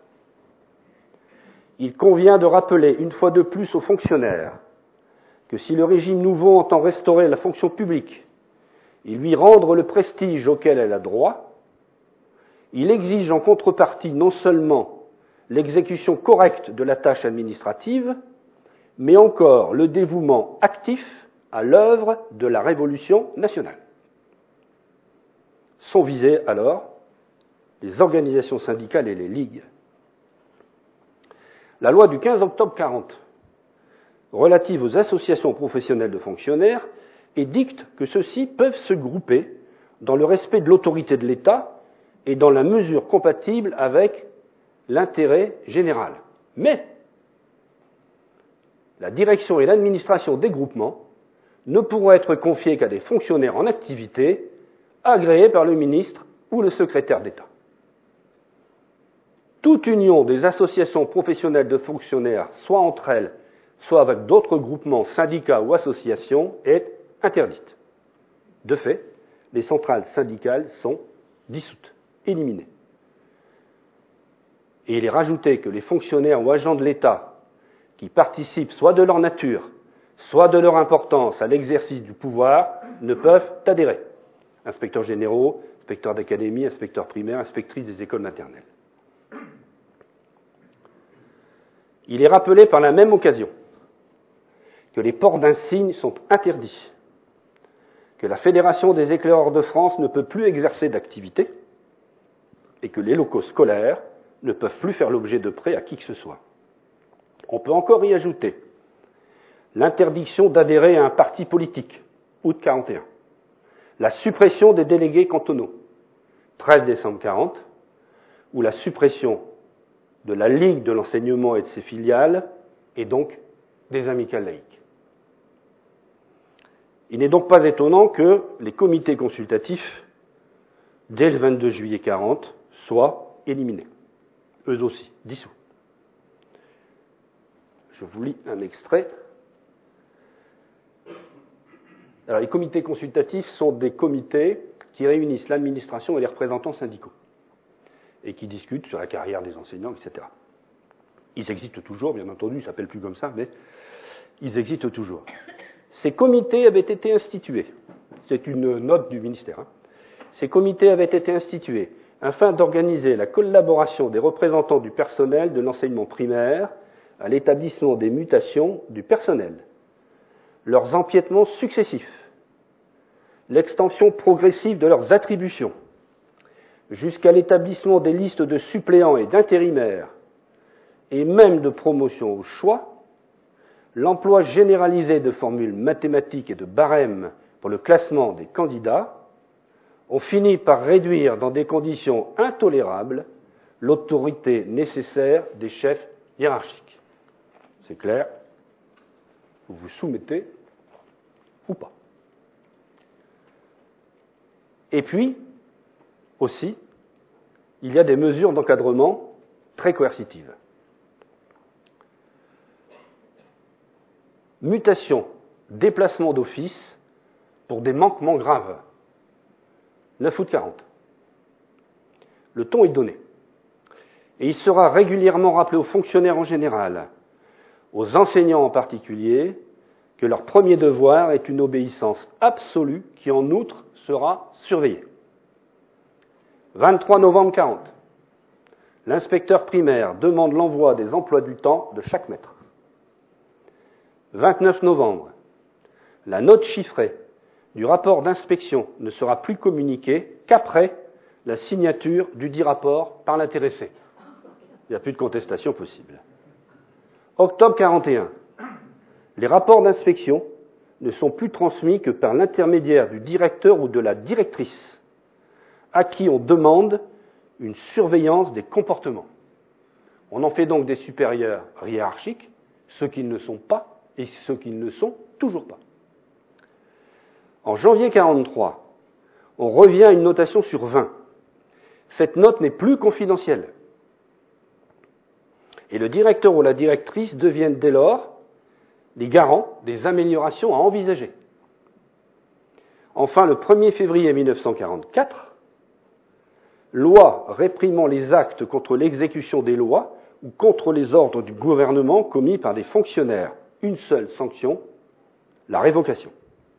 Speaker 2: Il convient de rappeler une fois de plus aux fonctionnaires que si le régime nouveau entend restaurer la fonction publique et lui rendre le prestige auquel elle a droit, il exige en contrepartie non seulement l'exécution correcte de la tâche administrative, mais encore le dévouement actif à l'œuvre de la Révolution nationale. Sont visées alors les organisations syndicales et les ligues. La loi du 15 octobre 1940, relative aux associations professionnelles de fonctionnaires, édicte que ceux-ci peuvent se grouper dans le respect de l'autorité de l'État et dans la mesure compatible avec l'intérêt général. Mais la direction et l'administration des groupements ne pourront être confiées qu'à des fonctionnaires en activité agréés par le ministre ou le secrétaire d'État. Toute union des associations professionnelles de fonctionnaires, soit entre elles, soit avec d'autres groupements, syndicats ou associations, est interdite. De fait, les centrales syndicales sont dissoutes, éliminées. Et il est rajouté que les fonctionnaires ou agents de l'État qui participent soit de leur nature, soit de leur importance à l'exercice du pouvoir ne peuvent adhérer. Inspecteurs généraux, inspecteurs d'académie, inspecteurs primaires, inspectrices des écoles maternelles. Il est rappelé par la même occasion que les ports d'insignes sont interdits, que la Fédération des éclaireurs de France ne peut plus exercer d'activité et que les locaux scolaires ne peuvent plus faire l'objet de prêts à qui que ce soit. On peut encore y ajouter l'interdiction d'adhérer à un parti politique, août 1941, la suppression des délégués cantonaux, 13 décembre 1940, ou la suppression de la Ligue de l'enseignement et de ses filiales, et donc des amicales laïques. Il n'est donc pas étonnant que les comités consultatifs, dès le 22 juillet 1940, soient éliminés, eux aussi, dissous. Je vous lis un extrait. Alors, les comités consultatifs sont des comités qui réunissent l'administration et les représentants syndicaux et qui discutent sur la carrière des enseignants, etc. Ils existent toujours, bien entendu, ils ne s'appellent plus comme ça, mais ils existent toujours. Ces comités avaient été institués, c'est une note du ministère, Ces comités avaient été institués afin d'organiser la collaboration des représentants du personnel de l'enseignement primaire à l'établissement des mutations du personnel, leurs empiétements successifs, l'extension progressive de leurs attributions, jusqu'à l'établissement des listes de suppléants et d'intérimaires, et même de promotion au choix, l'emploi généralisé de formules mathématiques et de barèmes pour le classement des candidats, ont fini par réduire dans des conditions intolérables l'autorité nécessaire des chefs hiérarchiques. C'est clair, vous vous soumettez ou pas. Et puis, aussi, il y a des mesures d'encadrement très coercitives. Mutation, déplacement d'office pour des manquements graves. 9 août 1940. Le ton est donné. Et il sera régulièrement rappelé aux fonctionnaires en général, aux enseignants en particulier, que leur premier devoir est une obéissance absolue qui, en outre, sera surveillée. 23 novembre 1940. L'inspecteur primaire demande l'envoi des emplois du temps de chaque maître. 29 novembre. La note chiffrée du rapport d'inspection ne sera plus communiquée qu'après la signature dudit rapport par l'intéressé. Il n'y a plus de contestation possible. Octobre 41. Les rapports d'inspection ne sont plus transmis que par l'intermédiaire du directeur ou de la directrice, à qui on demande une surveillance des comportements. On en fait donc des supérieurs hiérarchiques, ceux qui ne le sont pas et ceux qui ne le sont toujours pas. En janvier 43, on revient à une notation sur 20. Cette note n'est plus confidentielle. Et le directeur ou la directrice deviennent dès lors les garants des améliorations à envisager. Enfin, le 1er février 1944, loi réprimant les actes contre l'exécution des lois ou contre les ordres du gouvernement commis par des fonctionnaires. Une seule sanction, la révocation.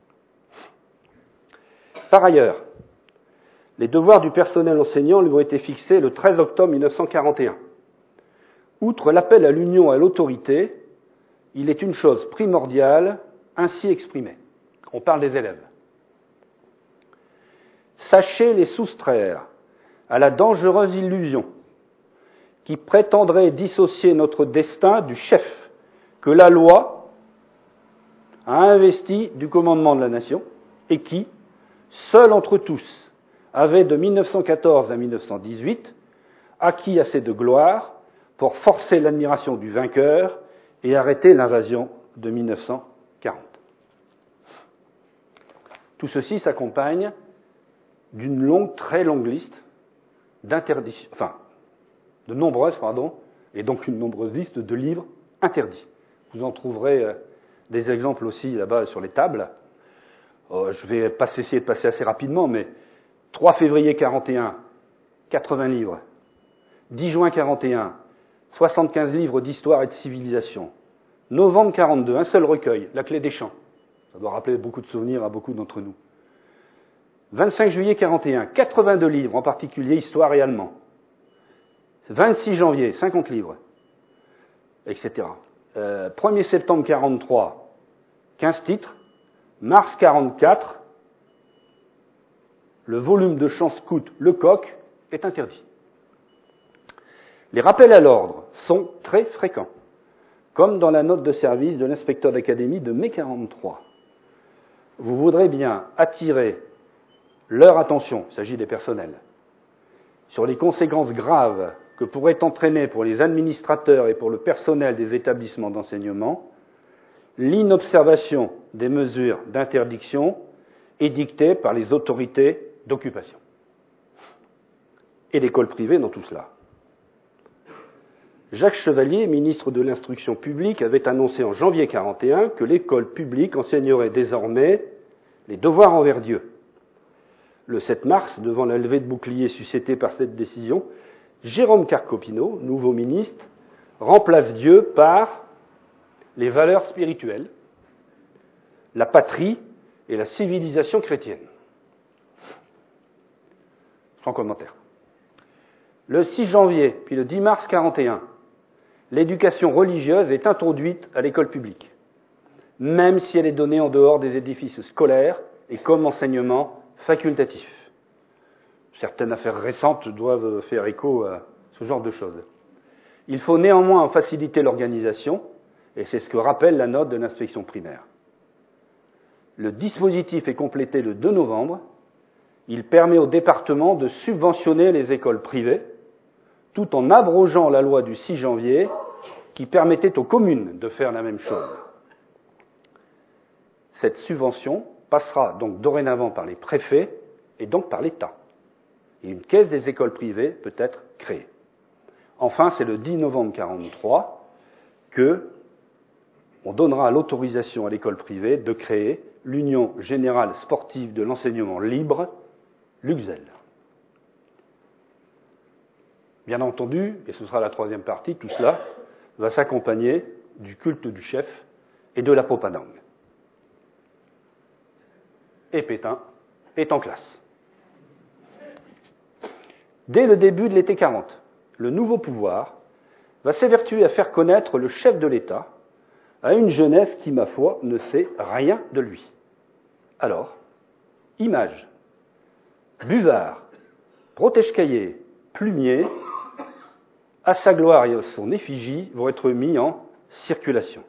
Speaker 2: Par ailleurs, les devoirs du personnel enseignant lui ont été fixés le 13 octobre 1941. Outre l'appel à l'union et à l'autorité, il est une chose primordiale ainsi exprimée. On parle des élèves. Sachez les soustraire à la dangereuse illusion qui prétendrait dissocier notre destin du chef que la loi a investi du commandement de la nation et qui, seul entre tous, avait de 1914 à 1918 acquis assez de gloire pour forcer l'admiration du vainqueur et arrêter l'invasion de 1940. Tout ceci s'accompagne d'une longue, très longue liste d'interdits, de nombreuses, et donc une nombreuse liste de livres interdits. Vous en trouverez des exemples aussi là-bas sur les tables. Je vais essayer de passer assez rapidement, mais 3 février 41, 80 livres. 10 juin 41, 75 livres d'histoire et de civilisation. Novembre 42, un seul recueil, La Clé des Champs. Ça doit rappeler beaucoup de souvenirs à beaucoup d'entre nous. 25 juillet 41, 82 livres, en particulier Histoire et Allemand. 26 janvier, 50 livres, etc. 1er septembre 43, 15 titres. Mars 44, le volume de chants scout Le Coq est interdit. Les rappels à l'ordre sont très fréquents, comme dans la note de service de l'inspecteur d'académie de mai 43. Vous voudrez bien attirer leur attention, il s'agit des personnels, sur les conséquences graves que pourrait entraîner pour les administrateurs et pour le personnel des établissements d'enseignement l'inobservation des mesures d'interdiction édictées par les autorités d'occupation. Et l'école privée dans tout cela. Jacques Chevalier, ministre de l'Instruction publique, avait annoncé en janvier 1941 que l'école publique enseignerait désormais les devoirs envers Dieu. Le 7 mars, devant la levée de bouclier suscitée par cette décision, Jérôme Carcopino, nouveau ministre, remplace Dieu par les valeurs spirituelles, la patrie et la civilisation chrétienne. Sans commentaire. Le 6 janvier, puis le 10 mars 1941, l'éducation religieuse est introduite à l'école publique, même si elle est donnée en dehors des édifices scolaires et comme enseignement facultatif. Certaines affaires récentes doivent faire écho à ce genre de choses. Il faut néanmoins en faciliter l'organisation, et c'est ce que rappelle la note de l'inspection primaire. Le dispositif est complété le 2 novembre. Il permet au département de subventionner les écoles privées, tout en abrogeant la loi du 6 janvier qui permettait aux communes de faire la même chose. Cette subvention passera donc dorénavant par les préfets et donc par l'État. Et une caisse des écoles privées peut être créée. Enfin, c'est le 10 novembre 1943 que on donnera l'autorisation à l'école privée de créer l'Union générale sportive de l'enseignement libre, l'UGZEL. Bien entendu, et ce sera la troisième partie, tout cela va s'accompagner du culte du chef et de la propagande. Et Pétain est en classe. Dès le début de l'été 40, le nouveau pouvoir va s'évertuer à faire connaître le chef de l'État à une jeunesse qui, ma foi, ne sait rien de lui. Alors, images, buvards, protège-cahiers, plumiers, à sa gloire et à son effigie, vont être mis en circulation.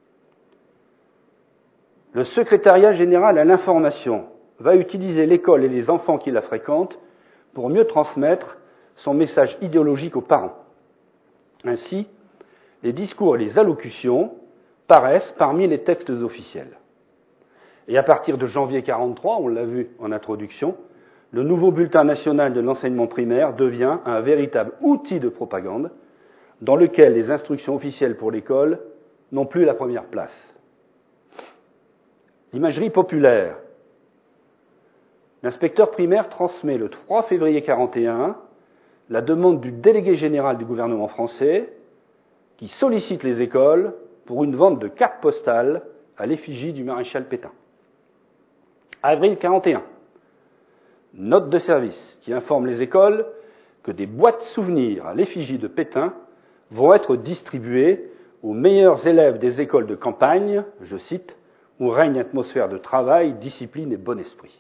Speaker 2: Le secrétariat général à l'information va utiliser l'école et les enfants qui la fréquentent pour mieux transmettre son message idéologique aux parents. Ainsi, les discours et les allocutions paraissent parmi les textes officiels. Et à partir de janvier 1943, on l'a vu en introduction, le nouveau bulletin national de l'enseignement primaire devient un véritable outil de propagande dans lequel les instructions officielles pour l'école n'ont plus la première place. L'imagerie populaire. L'inspecteur primaire transmet le 3 février 1941 la demande du délégué général du gouvernement français qui sollicite les écoles pour une vente de cartes postales à l'effigie du maréchal Pétain. Avril 1941. Note de service qui informe les écoles que des boîtes souvenirs à l'effigie de Pétain vont être distribuées aux meilleurs élèves des écoles de campagne, je cite, où règne atmosphère de travail, discipline et bon esprit.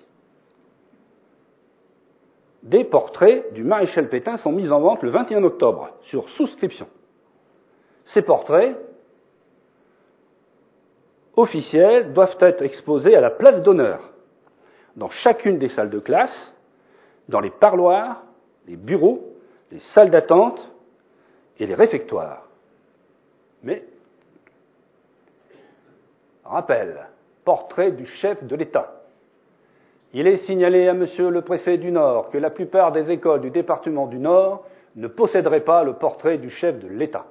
Speaker 2: Des portraits du maréchal Pétain sont mis en vente le 21 octobre, sur souscription. Ces portraits officiels doivent être exposés à la place d'honneur, dans chacune des salles de classe, dans les parloirs, les bureaux, les salles d'attente et les réfectoires. Mais, rappel, portrait du chef de l'État. Il est signalé à monsieur le préfet du Nord que la plupart des écoles du département du Nord ne posséderaient pas le portrait du chef de l'État.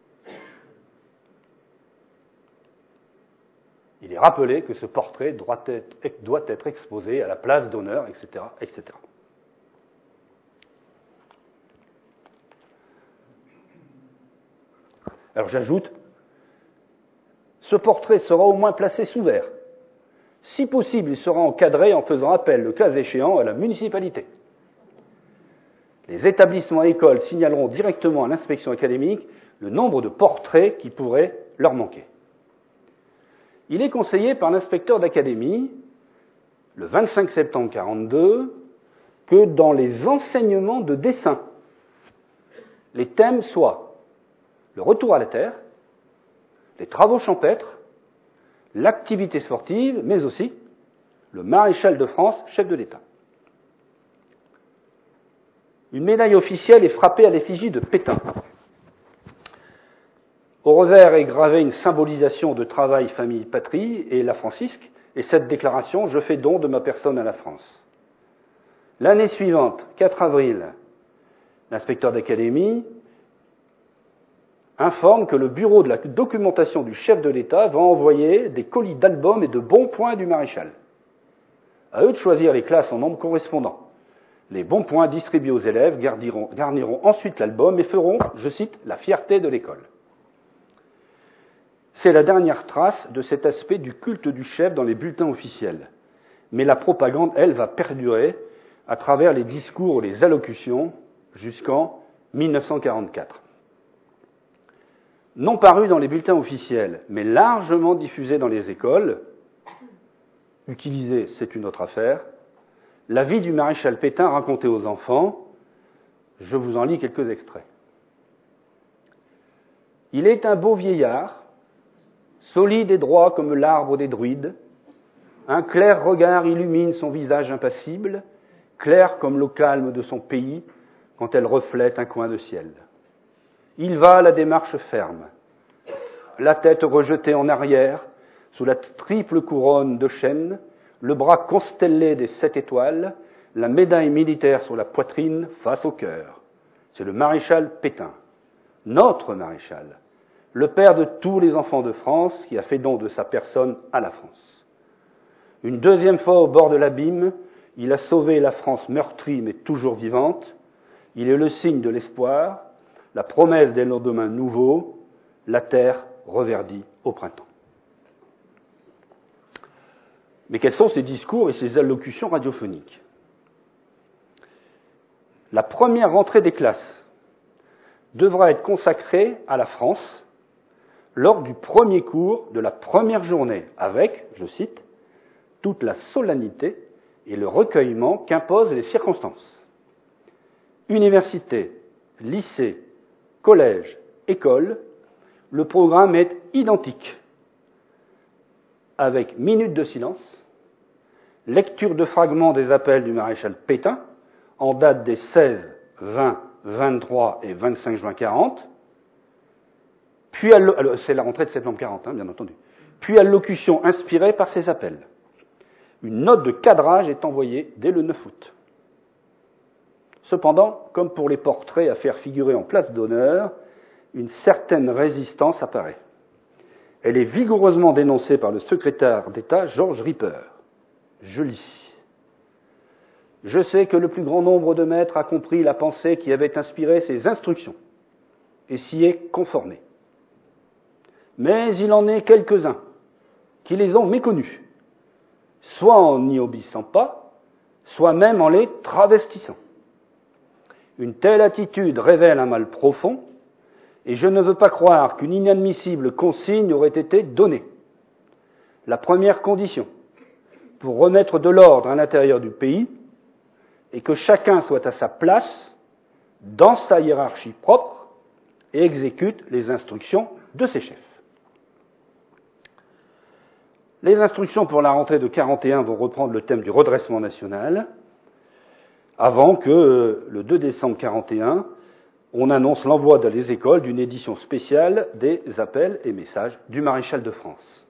Speaker 2: Il est rappelé que ce portrait doit être exposé à la place d'honneur, etc., etc. Alors j'ajoute, ce portrait sera au moins placé sous verre. Si possible, il sera encadré en faisant appel, le cas échéant, à la municipalité. Les établissements et écoles signaleront directement à l'inspection académique le nombre de portraits qui pourraient leur manquer. Il est conseillé par l'inspecteur d'académie, le 25 septembre 1942, que dans les enseignements de dessin, les thèmes soient le retour à la terre, les travaux champêtres, l'activité sportive, mais aussi le maréchal de France, chef de l'État. Une médaille officielle est frappée à l'effigie de Pétain. Au revers est gravée une symbolisation de travail, famille, patrie et la francisque, et cette déclaration « Je fais don de ma personne à la France ». L'année suivante, 4 avril, l'inspecteur d'académie informe que le bureau de la documentation du chef de l'État va envoyer des colis d'albums et de bons points du maréchal. À eux de choisir les classes en nombre correspondant. Les bons points distribués aux élèves garniront ensuite l'album et feront, je cite, la fierté de l'école. C'est la dernière trace de cet aspect du culte du chef dans les bulletins officiels. Mais la propagande, elle, va perdurer à travers les discours et les allocutions jusqu'en 1944. Non paru dans les bulletins officiels, mais largement diffusé dans les écoles, utilisé, c'est une autre affaire, la vie du maréchal Pétain racontée aux enfants, je vous en lis quelques extraits. Il est un beau vieillard, solide et droit comme l'arbre des druides, un clair regard illumine son visage impassible, clair comme l'eau calme de son pays quand elle reflète un coin de ciel. Il va à la démarche ferme, la tête rejetée en arrière, sous la triple couronne de chêne, le bras constellé des 7 étoiles, la médaille militaire sur la poitrine face au cœur. C'est le maréchal Pétain, notre maréchal, le père de tous les enfants de France qui a fait don de sa personne à la France. Une deuxième fois au bord de l'abîme, il a sauvé la France meurtrie mais toujours vivante. Il est le signe de l'espoir, la promesse des lendemains nouveaux, la terre reverdit au printemps. Mais quels sont ces discours et ces allocutions radiophoniques ? La première rentrée des classes devra être consacrée à la France lors du premier cours de la première journée, avec, je cite, toute la solennité et le recueillement qu'imposent les circonstances. université, lycée, collège, école, le programme est identique, avec minutes de silence, lecture de fragments des appels du maréchal Pétain, en date des 16, 20, 23 et 25 juin 40, puis c'est la rentrée de septembre 40, bien entendu, puis allocution inspirée par ces appels. Une note de cadrage est envoyée dès le 9 août. Cependant, comme pour les portraits à faire figurer en place d'honneur, une certaine résistance apparaît. Elle est vigoureusement dénoncée par le secrétaire d'État Georges Ripper. Je lis. « Je sais que le plus grand nombre de maîtres a compris la pensée qui avait inspiré ces instructions et s'y est conformé. Mais il en est quelques-uns qui les ont méconnues, soit en n'y obéissant pas, soit même en les travestissant. Une telle attitude révèle un mal profond, et je ne veux pas croire qu'une inadmissible consigne aurait été donnée. La première condition pour remettre de l'ordre à l'intérieur du pays est que chacun soit à sa place, dans sa hiérarchie propre, et exécute les instructions de ses chefs. » Les instructions pour la rentrée de 41 vont reprendre le thème du redressement national, avant que, le 2 décembre 41, on annonce l'envoi dans les écoles d'une édition spéciale des appels et messages du maréchal de France.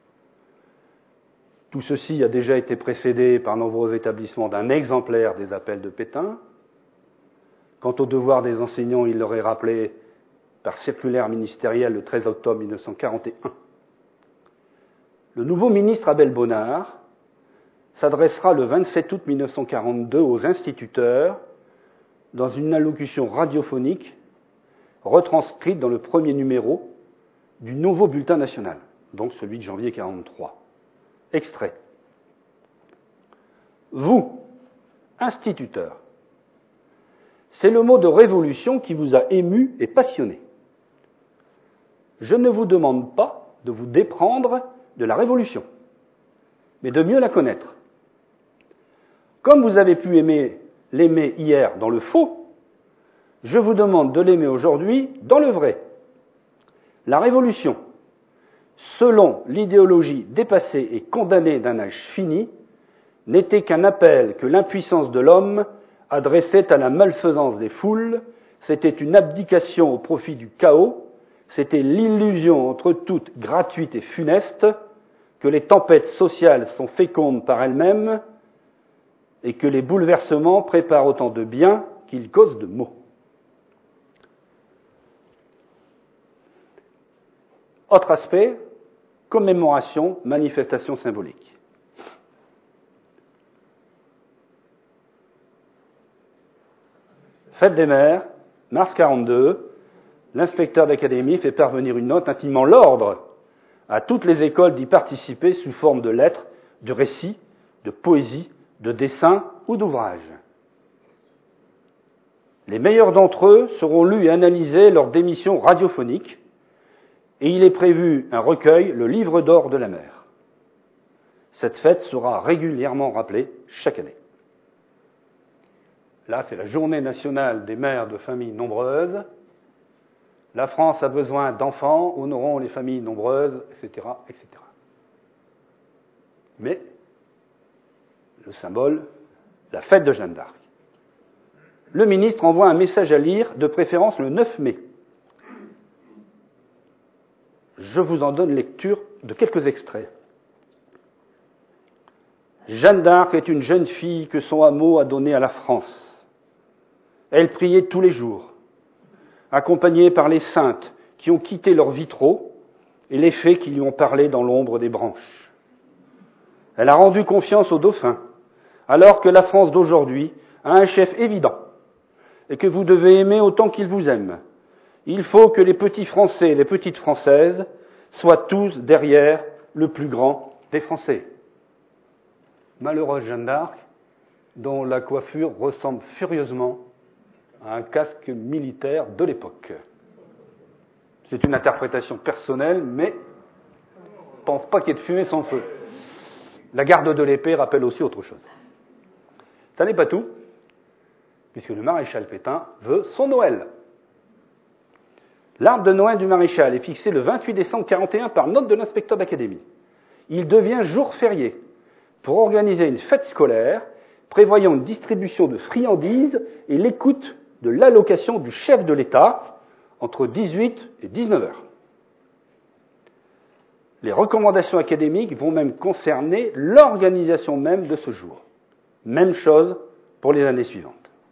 Speaker 2: Tout ceci a déjà été précédé par nombreux établissements d'un exemplaire des appels de Pétain. Quant aux devoirs des enseignants, il leur est rappelé par circulaire ministérielle le 13 octobre 1941. Le nouveau ministre Abel Bonnard s'adressera le 27 août 1942 aux instituteurs dans une allocution radiophonique retranscrite dans le premier numéro du nouveau bulletin national, donc celui de janvier 1943. Extrait. Vous, instituteurs, c'est le mot de révolution qui vous a ému et passionné. Je ne vous demande pas de vous déprendre de la révolution, mais de mieux la connaître. Comme vous avez pu l'aimer hier dans le faux, je vous demande de l'aimer aujourd'hui dans le vrai. La révolution, selon l'idéologie dépassée et condamnée d'un âge fini, n'était qu'un appel que l'impuissance de l'homme adressait à la malfaisance des foules, c'était une abdication au profit du chaos, c'était l'illusion entre toutes gratuite et funeste, que les tempêtes sociales sont fécondes par elles-mêmes et que les bouleversements préparent autant de bien qu'ils causent de maux. Autre aspect, commémoration, manifestation symbolique. Fête des mères, mars 42, l'inspecteur d'académie fait parvenir une note intimant l'ordre à toutes les écoles d'y participer sous forme de lettres, de récits, de poésie, de dessins ou d'ouvrages. Les meilleurs d'entre eux seront lus et analysés lors d'émissions radiophoniques, et il est prévu un recueil, le Livre d'or de la mer. Cette fête sera régulièrement rappelée chaque année. Là, c'est la journée nationale des mères de familles nombreuses. La France a besoin d'enfants, honorons les familles nombreuses, etc., etc. Mais, le symbole, la fête de Jeanne d'Arc. Le ministre envoie un message à lire, de préférence le 9 mai. Je vous en donne lecture de quelques extraits. Jeanne d'Arc est une jeune fille que son hameau a donnée à la France. Elle priait tous les jours, accompagnée par les saintes qui ont quitté leurs vitraux et les fées qui lui ont parlé dans l'ombre des branches. Elle a rendu confiance au dauphin, alors que la France d'aujourd'hui a un chef évident et que vous devez aimer autant qu'il vous aime. Il faut que les petits Français et les petites Françaises soient tous derrière le plus grand des Français. Malheureuse Jeanne d'Arc, dont la coiffure ressemble furieusement à un casque militaire de l'époque. C'est une interprétation personnelle, mais je ne pense pas qu'il y ait de fumée sans feu. La garde de l'épée rappelle aussi autre chose. Ça n'est pas tout, puisque le maréchal Pétain veut son Noël. L'arbre de Noël du maréchal est fixé le 28 décembre 1941 par note de l'inspecteur d'académie. Il devient jour férié pour organiser une fête scolaire prévoyant une distribution de friandises et l'écoute de l'allocation du chef de l'État entre 18 et 19 heures. Les recommandations académiques vont même concerner l'organisation même de ce jour. Même chose pour les années suivantes.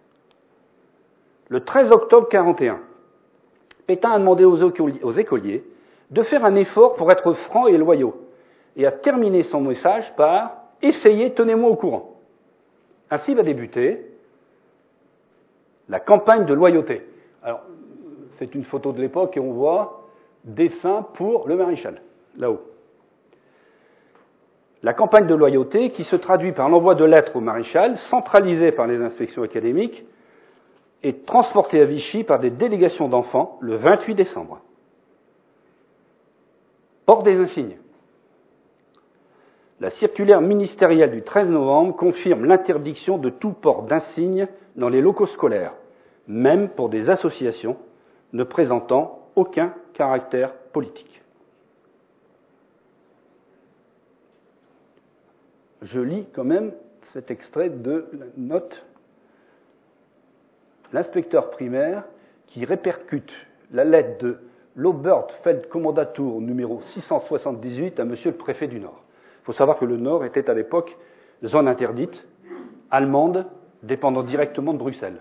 Speaker 2: Le 13 octobre 1941, Pétain a demandé aux écoliers de faire un effort pour être francs et loyaux, et a terminé son message par « Essayez, tenez-moi au courant ». Ainsi va débuter la campagne de loyauté. Alors, c'est une photo de l'époque et on voit dessin pour le maréchal, là-haut. La campagne de loyauté qui se traduit par l'envoi de lettres au maréchal, centralisées par les inspections académiques, et transportée à Vichy par des délégations d'enfants le 28 décembre. Port des insignes. La circulaire ministérielle du 13 novembre confirme l'interdiction de tout port d'insignes dans les locaux scolaires, même pour des associations ne présentant aucun caractère politique. Je lis quand même cet extrait de la note. L'inspecteur primaire qui répercute la lettre de l'Oberfeldkommandatur numéro 678 à monsieur le préfet du Nord. Il faut savoir que le Nord était à l'époque zone interdite, allemande, dépendant directement de Bruxelles.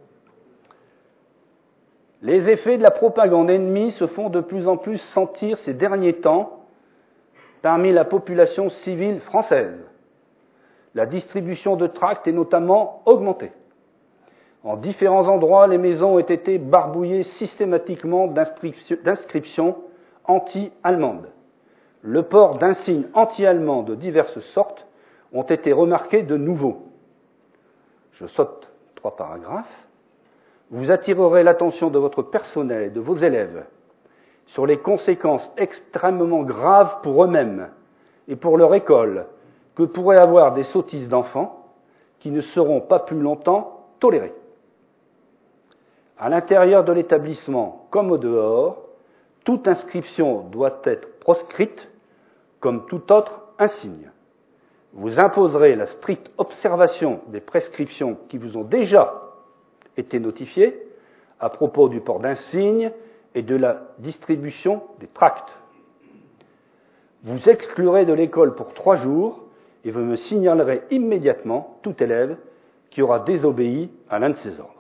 Speaker 2: Les effets de la propagande ennemie se font de plus en plus sentir ces derniers temps parmi la population civile française. La distribution de tracts est notamment augmentée. En différents endroits, les maisons ont été barbouillées systématiquement d'inscriptions anti-allemandes. Le port d'insignes anti-allemands de diverses sortes ont été remarqués de nouveau. Je saute 3 paragraphes. Vous attirerez l'attention de votre personnel et de vos élèves sur les conséquences extrêmement graves pour eux-mêmes et pour leur école que pourraient avoir des sottises d'enfants qui ne seront pas plus longtemps tolérées. À l'intérieur de l'établissement comme au dehors, toute inscription doit être proscrite comme tout autre insigne. Vous imposerez la stricte observation des prescriptions qui vous ont déjà été notifiées à propos du port d'insignes et de la distribution des tracts. Vous exclurez de l'école pour 3 jours et vous me signalerez immédiatement tout élève qui aura désobéi à l'un de ces ordres.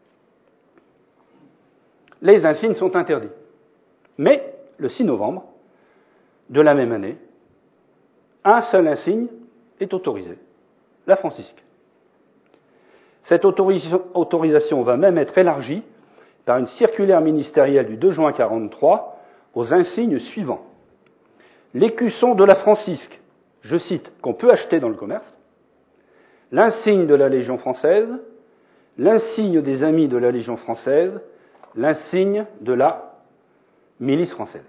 Speaker 2: Les insignes sont interdits. Mais, le 6 novembre de la même année, un seul insigne est autorisé, la francisque. Cette autorisation va même être élargie par une circulaire ministérielle du 2 juin 1943 aux insignes suivants. L'écusson de la francisque, je cite, qu'on peut acheter dans le commerce, l'insigne de la Légion française, l'insigne des amis de la Légion française, l'insigne de la milice française.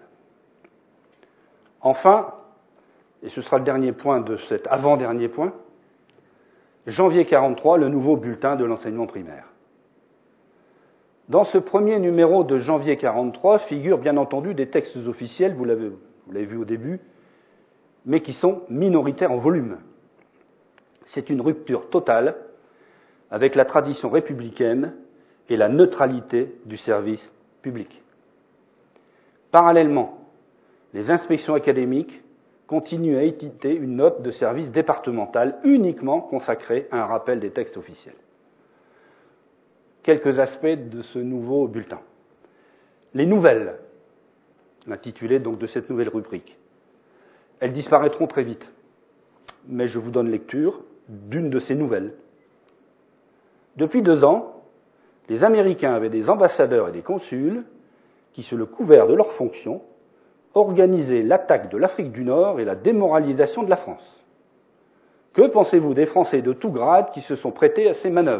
Speaker 2: Enfin, et ce sera le dernier point de cet avant-dernier point, janvier 1943, le nouveau bulletin de l'enseignement primaire. Dans ce premier numéro de janvier 1943 figurent bien entendu des textes officiels, vous l'avez vu au début, mais qui sont minoritaires en volume. C'est une rupture totale avec la tradition républicaine et la neutralité du service public. Parallèlement, les inspections académiques continuent à éditer une note de service départementale uniquement consacrée à un rappel des textes officiels. Quelques aspects de ce nouveau bulletin. Les nouvelles, l'intitulé donc de cette nouvelle rubrique. Elles disparaîtront très vite, mais je vous donne lecture d'une de ces nouvelles. Depuis 2 ans, les Américains avaient des ambassadeurs et des consuls qui, sous le couvert de leurs fonctions, organisaient l'attaque de l'Afrique du Nord et la démoralisation de la France. Que pensez-vous des Français de tout grade qui se sont prêtés à ces manœuvres ?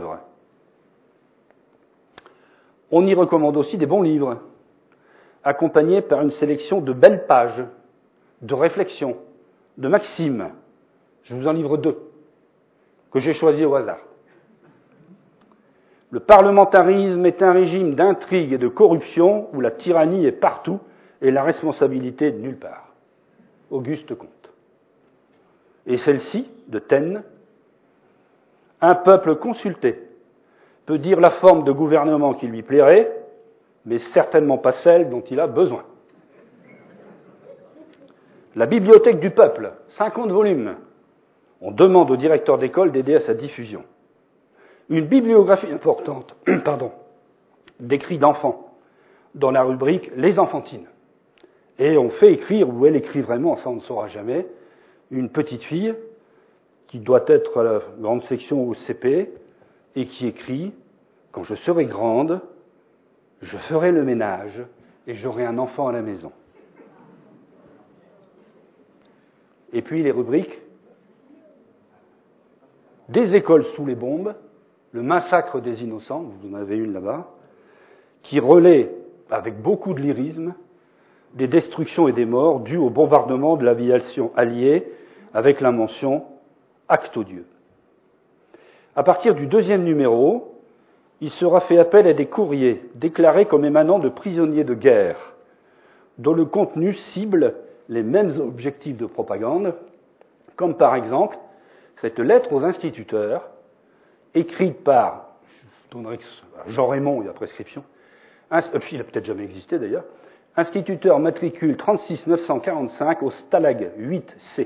Speaker 2: On y recommande aussi des bons livres, accompagnés par une sélection de belles pages, de réflexions, de maximes. Je vous en livre 2, que j'ai choisis au hasard. Le parlementarisme est un régime d'intrigue et de corruption où la tyrannie est partout et la responsabilité nulle part. Auguste Comte. Et celle-ci, de Taine, un peuple consulté peut dire la forme de gouvernement qui lui plairait, mais certainement pas celle dont il a besoin. La bibliothèque du peuple, 50 volumes. On demande au directeur d'école d'aider à sa diffusion. Une bibliographie importante d'écrits d'enfants dans la rubrique « Les enfantines ». Et on fait écrire, ou elle écrit vraiment, ça on ne saura jamais, une petite fille qui doit être à la grande section au CP et qui écrit « Quand je serai grande, je ferai le ménage et j'aurai un enfant à la maison ». Et puis les rubriques « Des écoles sous les bombes », le massacre des innocents, vous en avez une là-bas, qui relaie avec beaucoup de lyrisme des destructions et des morts dues au bombardement de l'aviation alliée avec la mention « Acte odieux ». À partir du 2e numéro, il sera fait appel à des courriers déclarés comme émanant de prisonniers de guerre, dont le contenu cible les mêmes objectifs de propagande, comme par exemple cette lettre aux instituteurs, écrite par, je donnerai Jean Raymond, il y a prescription, il n'a peut-être jamais existé d'ailleurs, instituteur matricule 36945 au Stalag 8C.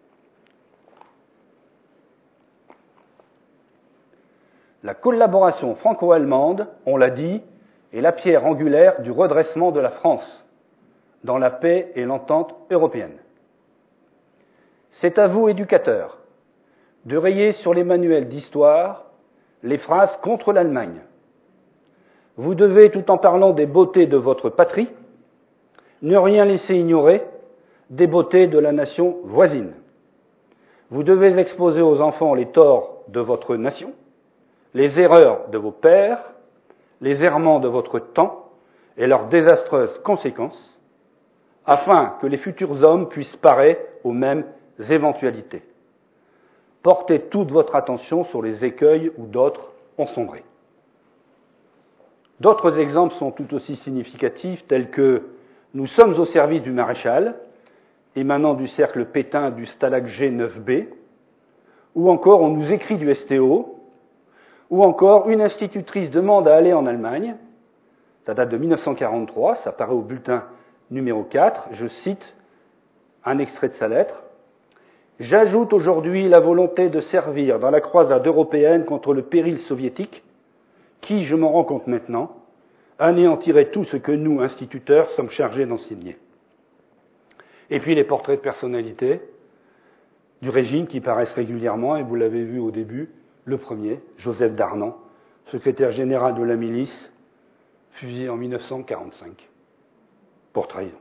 Speaker 2: La collaboration franco-allemande, on l'a dit, est la pierre angulaire du redressement de la France dans la paix et l'entente européenne. C'est à vous, éducateurs, de rayer sur les manuels d'histoire les phrases contre l'Allemagne. Vous devez, tout en parlant des beautés de votre patrie, ne rien laisser ignorer des beautés de la nation voisine. Vous devez exposer aux enfants les torts de votre nation, les erreurs de vos pères, les errements de votre temps et leurs désastreuses conséquences, afin que les futurs hommes puissent parer aux mêmes éventualités. Portez toute votre attention sur les écueils où d'autres ont sombré. D'autres exemples sont tout aussi significatifs, tels que « Nous sommes au service du maréchal », émanant du cercle Pétain du Stalag G9B, ou encore « On nous écrit du STO », ou encore « Une institutrice demande à aller en Allemagne », ça date de 1943, ça paraît au bulletin numéro 4, je cite un extrait de sa lettre. « J'ajoute aujourd'hui la volonté de servir dans la croisade européenne contre le péril soviétique, qui, je m'en rends compte maintenant, anéantirait tout ce que nous, instituteurs, sommes chargés d'enseigner. » Et puis les portraits de personnalités du régime qui paraissent régulièrement, et vous l'avez vu au début, le premier, Joseph Darnan, secrétaire général de la milice, fusillé en 1945, pour trahison.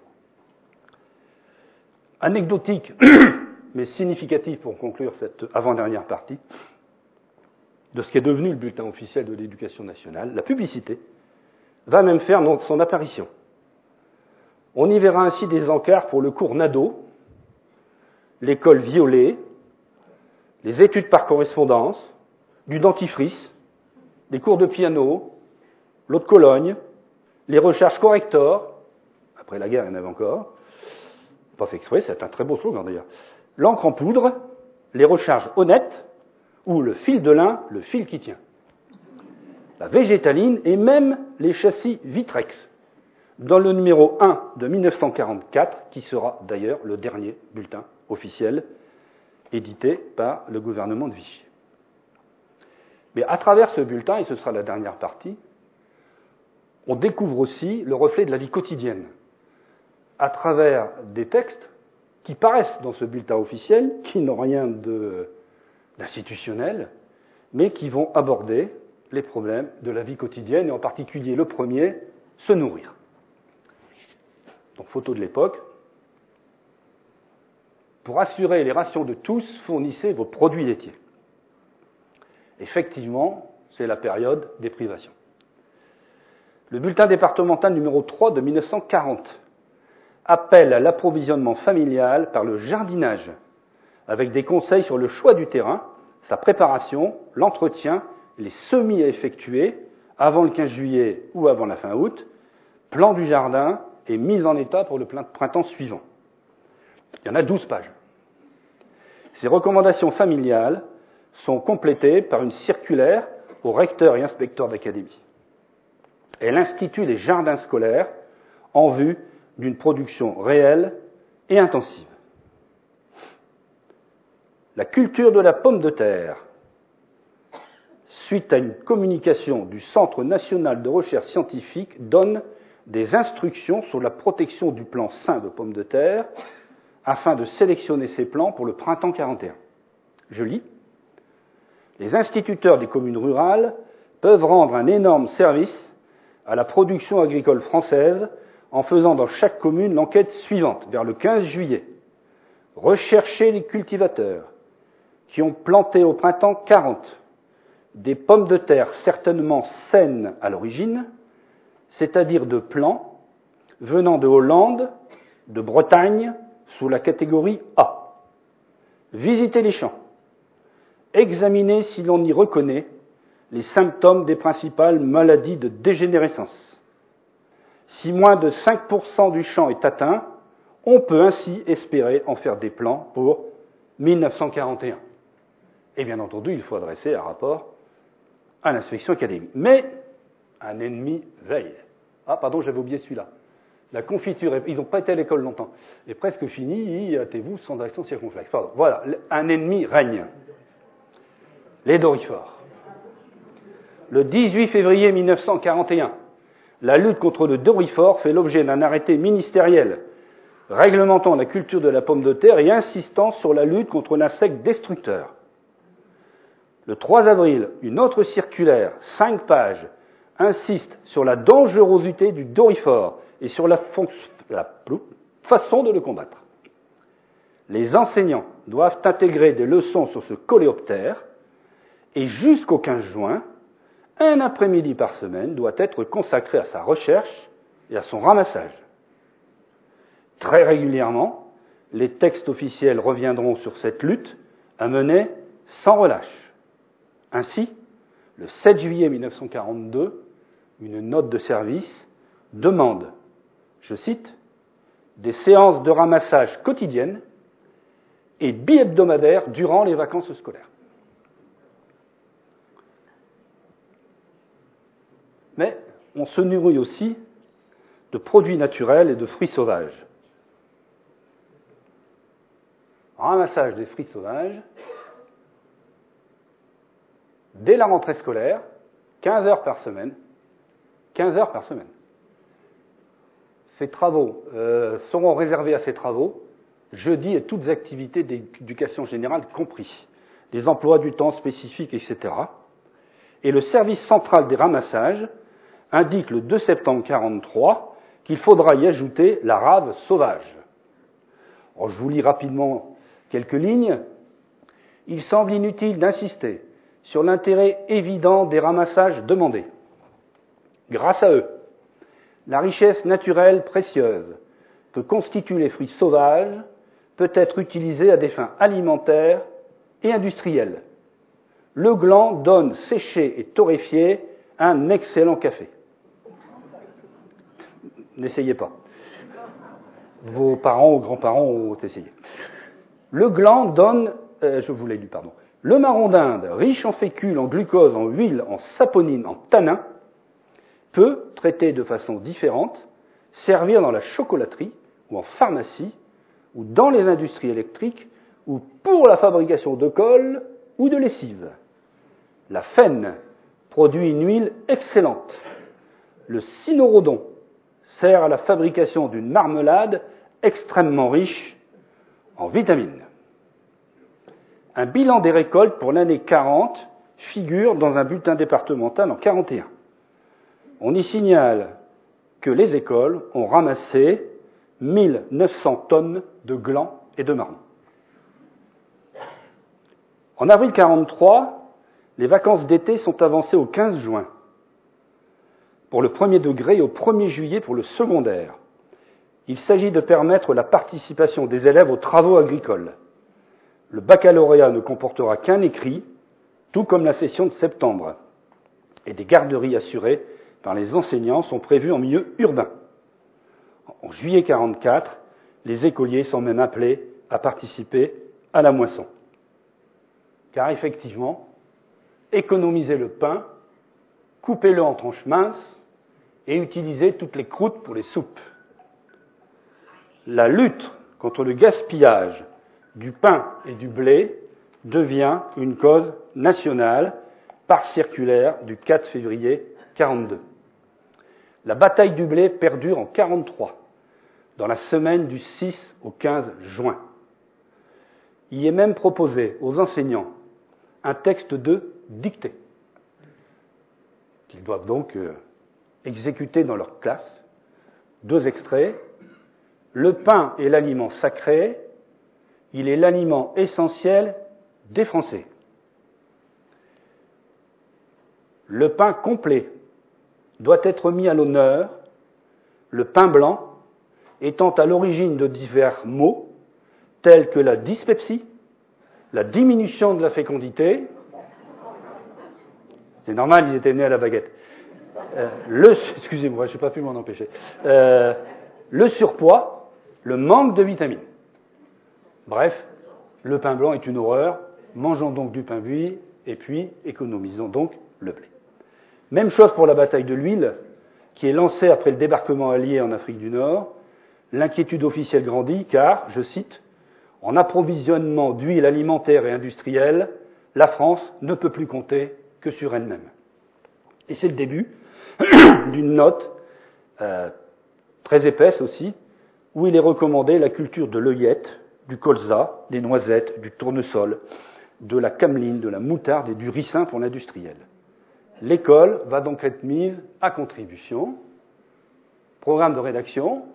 Speaker 2: Anecdotique, mais significatif pour conclure cette avant-dernière partie, de ce qui est devenu le bulletin officiel de l'éducation nationale, la publicité va même faire son apparition. On y verra ainsi des encarts pour le cours Nadeau, l'école Violet, les études par correspondance, du dentifrice, des cours de piano, l'eau de Cologne, les recherches corrector, après la guerre il y en avait encore, pas fait exprès, c'est un très beau slogan d'ailleurs, l'encre en poudre, les recharges honnêtes, ou le fil de lin, le fil qui tient, la végétaline et même les châssis Vitrex, dans le numéro 1 de 1944, qui sera d'ailleurs le dernier bulletin officiel édité par le gouvernement de Vichy. Mais à travers ce bulletin, et ce sera la dernière partie, on découvre aussi le reflet de la vie quotidienne, à travers des textes qui paraissent dans ce bulletin officiel, qui n'ont rien d'institutionnel, mais qui vont aborder les problèmes de la vie quotidienne, et en particulier le premier, se nourrir. Donc, photo de l'époque. Pour assurer les rations de tous, fournissez vos produits laitiers. Effectivement, c'est la période des privations. Le bulletin départemental numéro 3 de 1940 appelle à l'approvisionnement familial par le jardinage, avec des conseils sur le choix du terrain, sa préparation, l'entretien, les semis à effectuer, avant le 15 juillet ou avant la fin août, plan du jardin et mise en état pour le printemps suivant. Il y en a 12 pages. Ces recommandations familiales sont complétées par une circulaire aux recteurs et inspecteurs d'académie. Elle institue les jardins scolaires en vue d'une production réelle et intensive. La culture de la pomme de terre, suite à une communication du Centre national de recherche scientifique, donne des instructions sur la protection du plant sain de pommes de terre afin de sélectionner ces plants pour le printemps 41. Je lis. Les instituteurs des communes rurales peuvent rendre un énorme service à la production agricole française en faisant dans chaque commune l'enquête suivante, vers le 15 juillet. Rechercher les cultivateurs qui ont planté au printemps 40 des pommes de terre certainement saines à l'origine, c'est-à-dire de plants venant de Hollande, de Bretagne, sous la catégorie A. Visiter les champs. Examiner si l'on y reconnaît les symptômes des principales maladies de dégénérescence. Si moins de 5% du champ est atteint, on peut ainsi espérer en faire des plans pour 1941. Et bien entendu, il faut adresser un rapport à l'inspection académique. Mais un ennemi veille. Ah, pardon, j'avais oublié celui-là. La confiture, ils n'ont pas été à l'école longtemps, est presque finie, hâtez-vous sans accent circonflexe. Pardon. Voilà, un ennemi règne. Les dorifores. Le 18 février 1941, la lutte contre le dorifore fait l'objet d'un arrêté ministériel réglementant la culture de la pomme de terre et insistant sur la lutte contre l'insecte destructeur. Le 3 avril, une autre circulaire, 5 pages, insiste sur la dangerosité du dorifore et sur la façon de le combattre. Les enseignants doivent intégrer des leçons sur ce coléoptère et jusqu'au 15 juin, un après-midi par semaine doit être consacré à sa recherche et à son ramassage. Très régulièrement, les textes officiels reviendront sur cette lutte à mener sans relâche. Ainsi, le 7 juillet 1942, une note de service demande, je cite, des séances de ramassage quotidiennes et bi-hebdomadaires durant les vacances scolaires. Mais on se nourrit aussi de produits naturels et de fruits sauvages. Ramassage des fruits sauvages, dès la rentrée scolaire, 15 heures par semaine. 15 heures par semaine. Ces travaux seront réservés à ces travaux, jeudi et toutes activités d'éducation générale compris, des emplois du temps spécifiques, etc. Et le service central des ramassages indique le 2 septembre 1943 qu'il faudra y ajouter la rave sauvage. Alors, je vous lis rapidement quelques lignes. Il semble inutile d'insister sur l'intérêt évident des ramassages demandés. Grâce à eux, la richesse naturelle précieuse que constituent les fruits sauvages peut être utilisée à des fins alimentaires et industrielles. Le gland donne séché et torréfié un excellent café. N'essayez pas. Vos parents ou grands-parents ont essayé. Le gland donne, je vous l'ai lu, pardon. Le marron d'Inde, riche en fécule, en glucose, en huile, en saponine, en tanin, peut, traité de façon différente, servir dans la chocolaterie ou en pharmacie ou dans les industries électriques ou pour la fabrication de colle ou de lessive. La faine produit une huile excellente. Le cynorrhodon sert à la fabrication d'une marmelade extrêmement riche en vitamines. Un bilan des récoltes pour l'année 40 figure dans un bulletin départemental en 41. On y signale que les écoles ont ramassé 1900 tonnes de glands et de marrons. En avril 43, les vacances d'été sont avancées au 15 juin pour le premier degré et au 1er juillet pour le secondaire. Il s'agit de permettre la participation des élèves aux travaux agricoles. Le baccalauréat ne comportera qu'un écrit, tout comme la session de septembre. et des garderies assurées par les enseignants sont prévues en milieu urbain. En juillet 1944, les écoliers sont même appelés à participer à la moisson. Car effectivement, économiser le pain, coupez-le en tranches minces et utilisez toutes les croûtes pour les soupes. La lutte contre le gaspillage du pain et du blé devient une cause nationale par circulaire du 4 février 1942. La bataille du blé perdure en 1943, dans la semaine du 6 au 15 juin. Il est même proposé aux enseignants un texte de dictée, qu'ils doivent donc exécuter dans leur classe. 2 extraits. Le pain est l'aliment sacré, il est l'aliment essentiel des Français. Le pain complet doit être mis à l'honneur, le pain blanc étant à l'origine de divers maux tels que la dyspepsie, la diminution de la fécondité. C'est normal, ils étaient nés à la baguette. Excusez-moi, je n'ai pas pu m'en empêcher. Le surpoids, le manque de vitamines. Bref, le pain blanc est une horreur. Mangeons donc du pain buis et puis économisons donc le blé. Même chose pour la bataille de l'huile, qui est lancée après le débarquement allié en Afrique du Nord. L'inquiétude officielle grandit car, je cite, « En approvisionnement d'huile alimentaire et industrielle, la France ne peut plus compter que sur elle-même. » Et c'est le début d'une note très épaisse aussi, où il est recommandé la culture de l'œillette, du colza, des noisettes, du tournesol, de la cameline, de la moutarde et du ricin pour l'industriel. L'école va donc être mise à contribution. Programme de rédaction.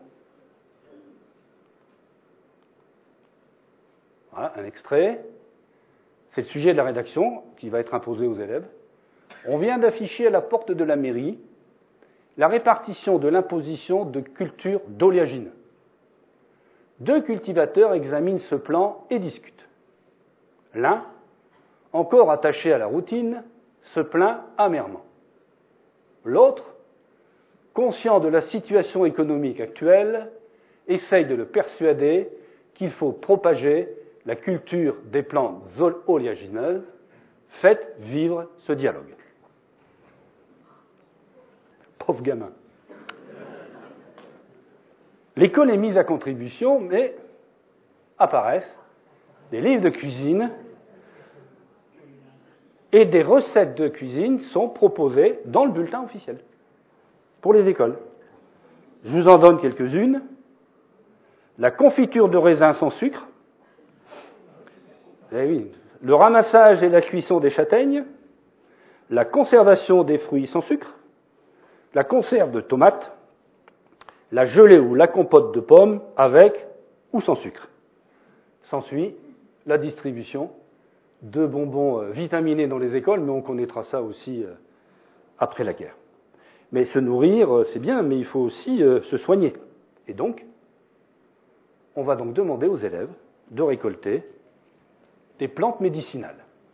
Speaker 2: Voilà, un extrait. C'est le sujet de la rédaction qui va être imposé aux élèves. On vient d'afficher à la porte de la mairie la répartition de l'imposition de cultures d'oléagineux. 2 cultivateurs examinent ce plan et discutent. L'un, encore attaché à la routine, se plaint amèrement. L'autre, conscient de la situation économique actuelle, essaye de le persuader qu'il faut propager la culture des plantes oléagineuses. Faites vivre ce dialogue. Pauvre gamin. L'école est mise à contribution, mais apparaissent des livres de cuisine et des recettes de cuisine sont proposées dans le bulletin officiel pour les écoles. Je vous en donne quelques-unes. La confiture de raisin sans sucre. Eh oui, le ramassage et la cuisson des châtaignes. La conservation des fruits sans sucre. La conserve de tomates. La gelée ou la compote de pommes avec ou sans sucre. S'ensuit la distribution de bonbons vitaminés dans les écoles, mais on connaîtra ça aussi après la guerre. Mais se nourrir, c'est bien, mais il faut aussi se soigner. Et donc, on va donc demander aux élèves de récolter des plantes médicinales.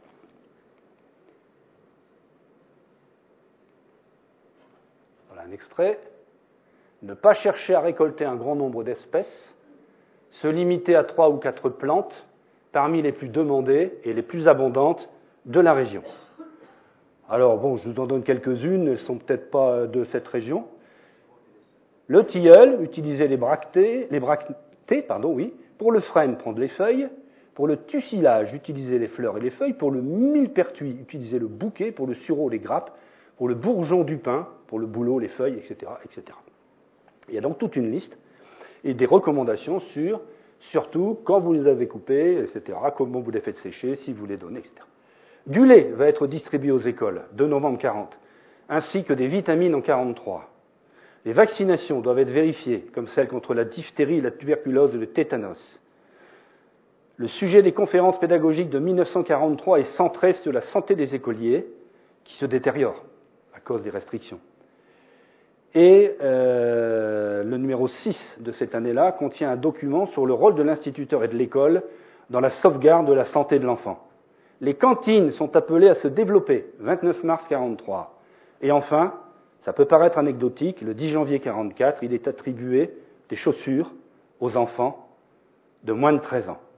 Speaker 2: Voilà un extrait. Ne pas chercher à récolter un grand nombre d'espèces, se limiter à 3 ou 4 plantes parmi les plus demandées et les plus abondantes de la région. Alors bon, je vous en donne quelques-unes, elles ne sont peut-être pas de cette région. Le tilleul, utiliser les bractées, pour le frêne, prendre les feuilles, pour le tussilage, utiliser les fleurs et les feuilles, pour le millepertuis, utiliser le bouquet, pour le sureau, les grappes, pour le bourgeon du pin, pour le bouleau, les feuilles, etc., etc. Il y a donc toute une liste et des recommandations sur, surtout, quand vous les avez coupés, etc., comment vous les faites sécher, si vous les donnez, etc. Du lait va être distribué aux écoles, 2 novembre 40, ainsi que des vitamines en 43. Les vaccinations doivent être vérifiées, comme celles contre la diphtérie, la tuberculose et le tétanos. Le sujet des conférences pédagogiques de 1943 est centré sur la santé des écoliers, qui se détériore à cause des restrictions. Et le numéro 6 de cette année-là contient un document sur le rôle de l'instituteur et de l'école dans la sauvegarde de la santé de l'enfant. Les cantines sont appelées à se développer, 29 mars 1943. Et enfin, ça peut paraître anecdotique, le 10 janvier 1944, il est attribué des chaussures aux enfants de moins de 13 ans.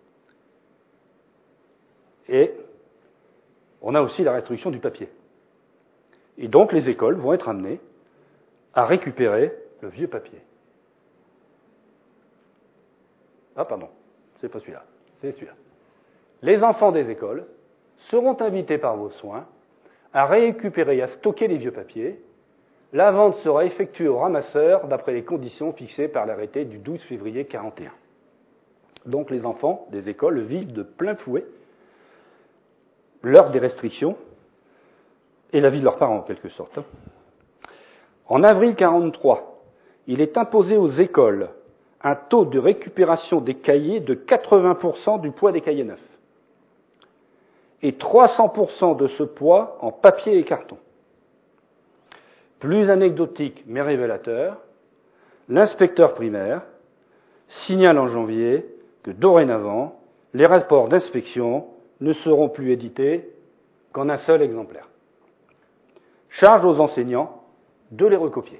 Speaker 2: Et on a aussi la restriction du papier. Et donc les écoles vont être amenées à récupérer le vieux papier. Ah pardon, c'est pas celui-là, c'est celui-là. Les enfants des écoles seront invités par vos soins à récupérer et à stocker les vieux papiers. La vente sera effectuée au ramasseur d'après les conditions fixées par l'arrêté du 12 février 1941. Donc les enfants des écoles vivent de plein fouet l'heure des restrictions et la vie de leurs parents en quelque sorte. En avril 1943, il est imposé aux écoles un taux de récupération des cahiers de 80% du poids des cahiers neufs et 300% de ce poids en papier et carton. Plus anecdotique mais révélateur, l'inspecteur primaire signale en janvier que dorénavant, les rapports d'inspection ne seront plus édités qu'en un seul exemplaire. Charge aux enseignants de les recopier.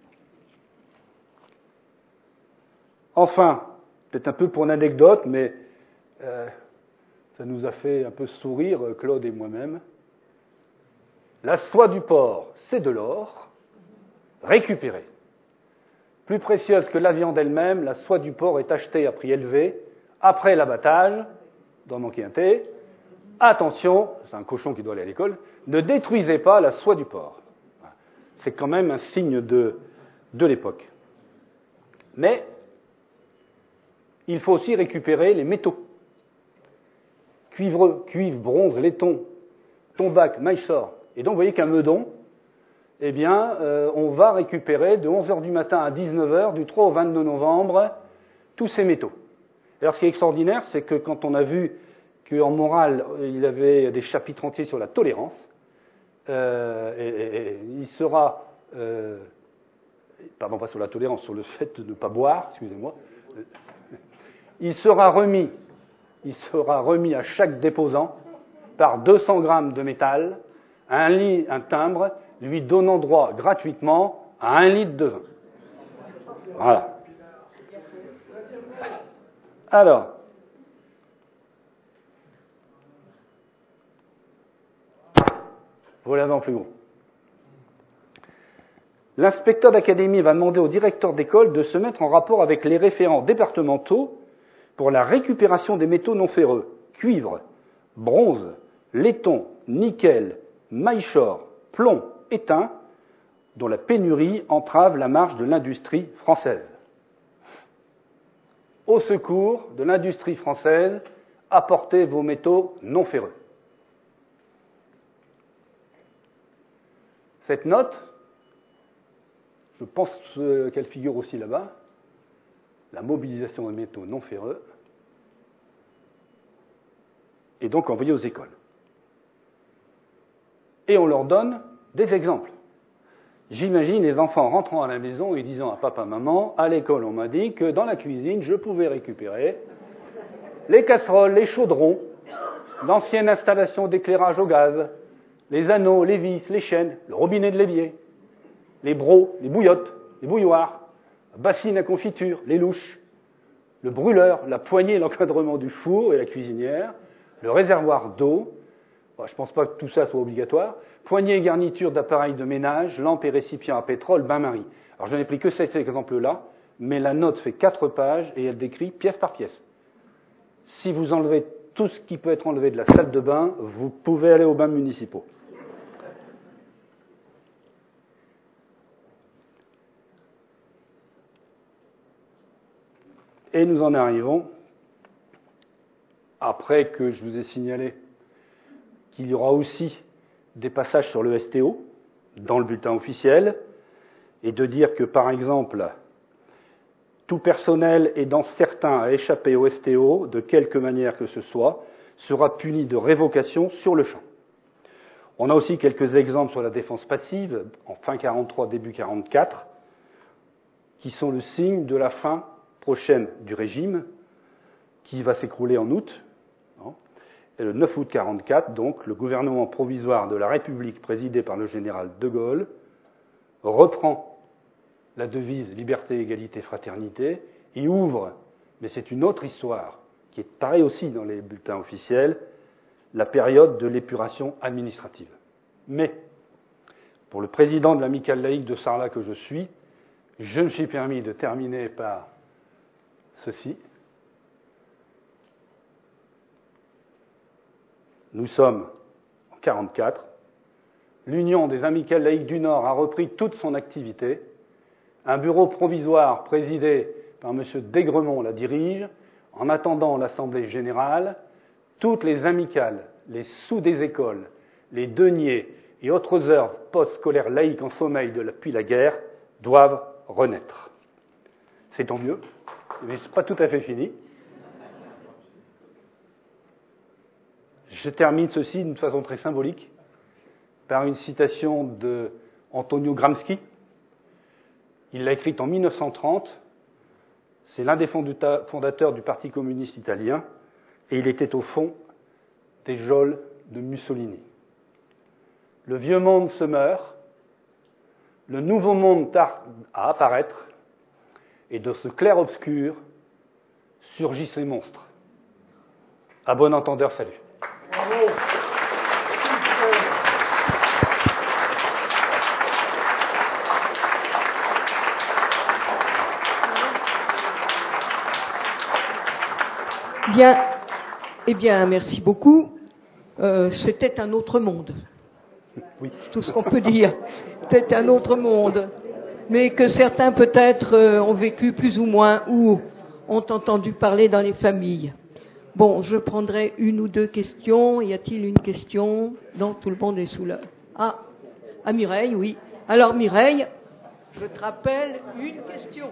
Speaker 2: Enfin, peut-être un peu pour une anecdote, mais ça nous a fait un peu sourire, Claude et moi-même. La soie du porc, c'est de l'or, récupérée. Plus précieuse que la viande elle-même, la soie du porc est achetée à prix élevé, après l'abattage, d'en manquer un thé. Attention, c'est un cochon qui doit aller à l'école, ne détruisez pas la soie du porc. C'est quand même un signe de l'époque. Mais il faut aussi récupérer les métaux. Cuivre, bronze, laiton, tombac, maïsor. Et donc, vous voyez qu'un meudon, eh bien, on va récupérer de 11h du matin à 19h, du 3 au 22 novembre, tous ces métaux. Alors, ce qui est extraordinaire, c'est que quand on a vu qu'en morale, il avait des chapitres entiers sur la tolérance, et il sera... pardon, pas sur la tolérance, sur le fait de ne pas boire, excusez-moi. Il sera remis à chaque déposant par 200 grammes de métal, un timbre lui donnant droit gratuitement à 1 litre de vin. Voilà. Alors, vous l'avez en plus gros. L'inspecteur d'académie va demander au directeur d'école de se mettre en rapport avec les référents départementaux pour la récupération des métaux non ferreux, cuivre, bronze, laiton, nickel, maïchor, plomb, étain, dont la pénurie entrave la marche de l'industrie française. Au secours de l'industrie française, apportez vos métaux non ferreux. Cette note, je pense qu'elle figure aussi là-bas, la mobilisation des métaux non ferreux, est donc envoyée aux écoles. Et on leur donne des exemples. J'imagine les enfants rentrant à la maison et disant à papa, maman, à l'école on m'a dit que dans la cuisine je pouvais récupérer les casseroles, les chaudrons, l'ancienne installation d'éclairage au gaz, les anneaux, les vis, les chaînes, le robinet de l'évier, les brocs, les bouillottes, les bouilloires, la bassine à confiture, les louches, le brûleur, la poignée et l'encadrement du four et la cuisinière, le réservoir d'eau. Bon, je ne pense pas que tout ça soit obligatoire. Poignée et garniture d'appareils de ménage, lampes et récipients à pétrole, bain-marie. Alors je n'ai pris que cet exemple-là, mais la note fait 4 pages et elle décrit pièce par pièce. Si vous enlevez tout ce qui peut être enlevé de la salle de bain, vous pouvez aller aux bains municipaux. Et nous en arrivons, après que je vous ai signalé qu'il y aura aussi des passages sur le STO dans le bulletin officiel, et de dire que, par exemple, tout personnel aidant certains à échapper au STO, de quelque manière que ce soit, sera puni de révocation sur le champ. On a aussi quelques exemples sur la défense passive, en fin 1943, début 1944, qui sont le signe de la fin prochaine du régime, qui va s'écrouler en août. Et le 9 août 1944, donc, le gouvernement provisoire de la République présidé par le général de Gaulle reprend la devise liberté, égalité, fraternité et ouvre, mais c'est une autre histoire qui est pareille aussi dans les bulletins officiels, la période de l'épuration administrative. Mais, pour le président de l'amicale laïque de Sarlat que je suis, je me suis permis de terminer par ceci. Nous sommes en 1944. L'Union des amicales laïques du Nord a repris toute son activité. Un bureau provisoire présidé par M. D'Aigremont la dirige. En attendant l'Assemblée générale, toutes les amicales, les sous des écoles, les deniers et autres œuvres post-scolaires laïques en sommeil depuis la guerre doivent renaître. C'est tant mieux, mais ce n'est pas tout à fait fini. Je termine ceci d'une façon très symbolique par une citation d'Antonio Gramsci. Il l'a écrite en 1930. C'est l'un des fondateurs du Parti communiste italien et il était au fond des geôles de Mussolini. Le vieux monde se meurt, le nouveau monde tarde à apparaître et de ce clair-obscur surgissent les monstres. À bon entendeur, salut. Bravo.
Speaker 1: Bien, eh bien, merci beaucoup. C'était un autre monde.
Speaker 2: Oui.
Speaker 1: C'est tout ce qu'on peut dire. C'était un autre monde. Mais que certains, peut-être, ont vécu plus ou moins ou ont entendu parler dans les familles. Bon, je prendrai une ou deux questions. Y a-t-il une question? Non, tout le monde est sous l'œil. Ah, Mireille, oui. Alors, Mireille, je te rappelle une question.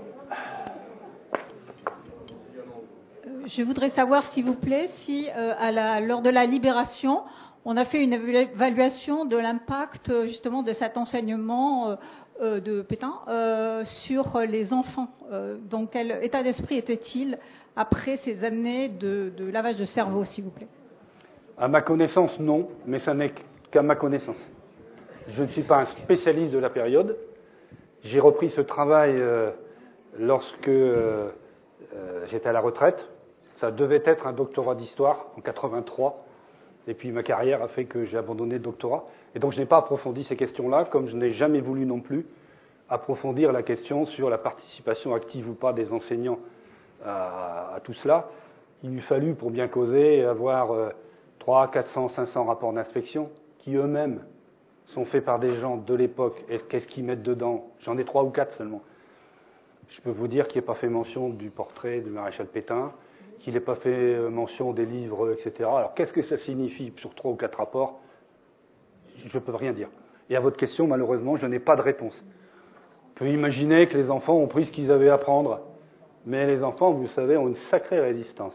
Speaker 3: Je voudrais savoir, s'il vous plaît, si lors de la libération, on a fait une évaluation de l'impact justement de cet enseignement de Pétain sur les enfants. Donc, quel état d'esprit était-il après ces années de lavage de cerveau, s'il vous plaît?
Speaker 2: À ma connaissance, non, mais ça n'est qu'à ma connaissance. Je ne suis pas un spécialiste de la période. J'ai repris ce travail lorsque j'étais à la retraite. Ça devait être un doctorat d'histoire en 83. Et puis ma carrière a fait que j'ai abandonné le doctorat. Et donc je n'ai pas approfondi ces questions-là, comme je n'ai jamais voulu non plus approfondir la question sur la participation active ou pas des enseignants à tout cela. Il eût fallu, pour bien causer, avoir 300, 400, 500 rapports d'inspection qui eux-mêmes sont faits par des gens de l'époque. Et qu'est-ce qu'ils mettent dedans? J'en ai 3 ou 4 seulement. Je peux vous dire qu'il n'est pas fait mention du portrait du maréchal Pétain, qu'il n'ait pas fait mention des livres, etc. Alors, qu'est-ce que ça signifie sur 3 ou 4 rapports? Je ne peux rien dire. Et à votre question, malheureusement, je n'ai pas de réponse. On peut imaginer que les enfants ont pris ce qu'ils avaient à prendre, mais les enfants, vous savez, ont une sacrée résistance.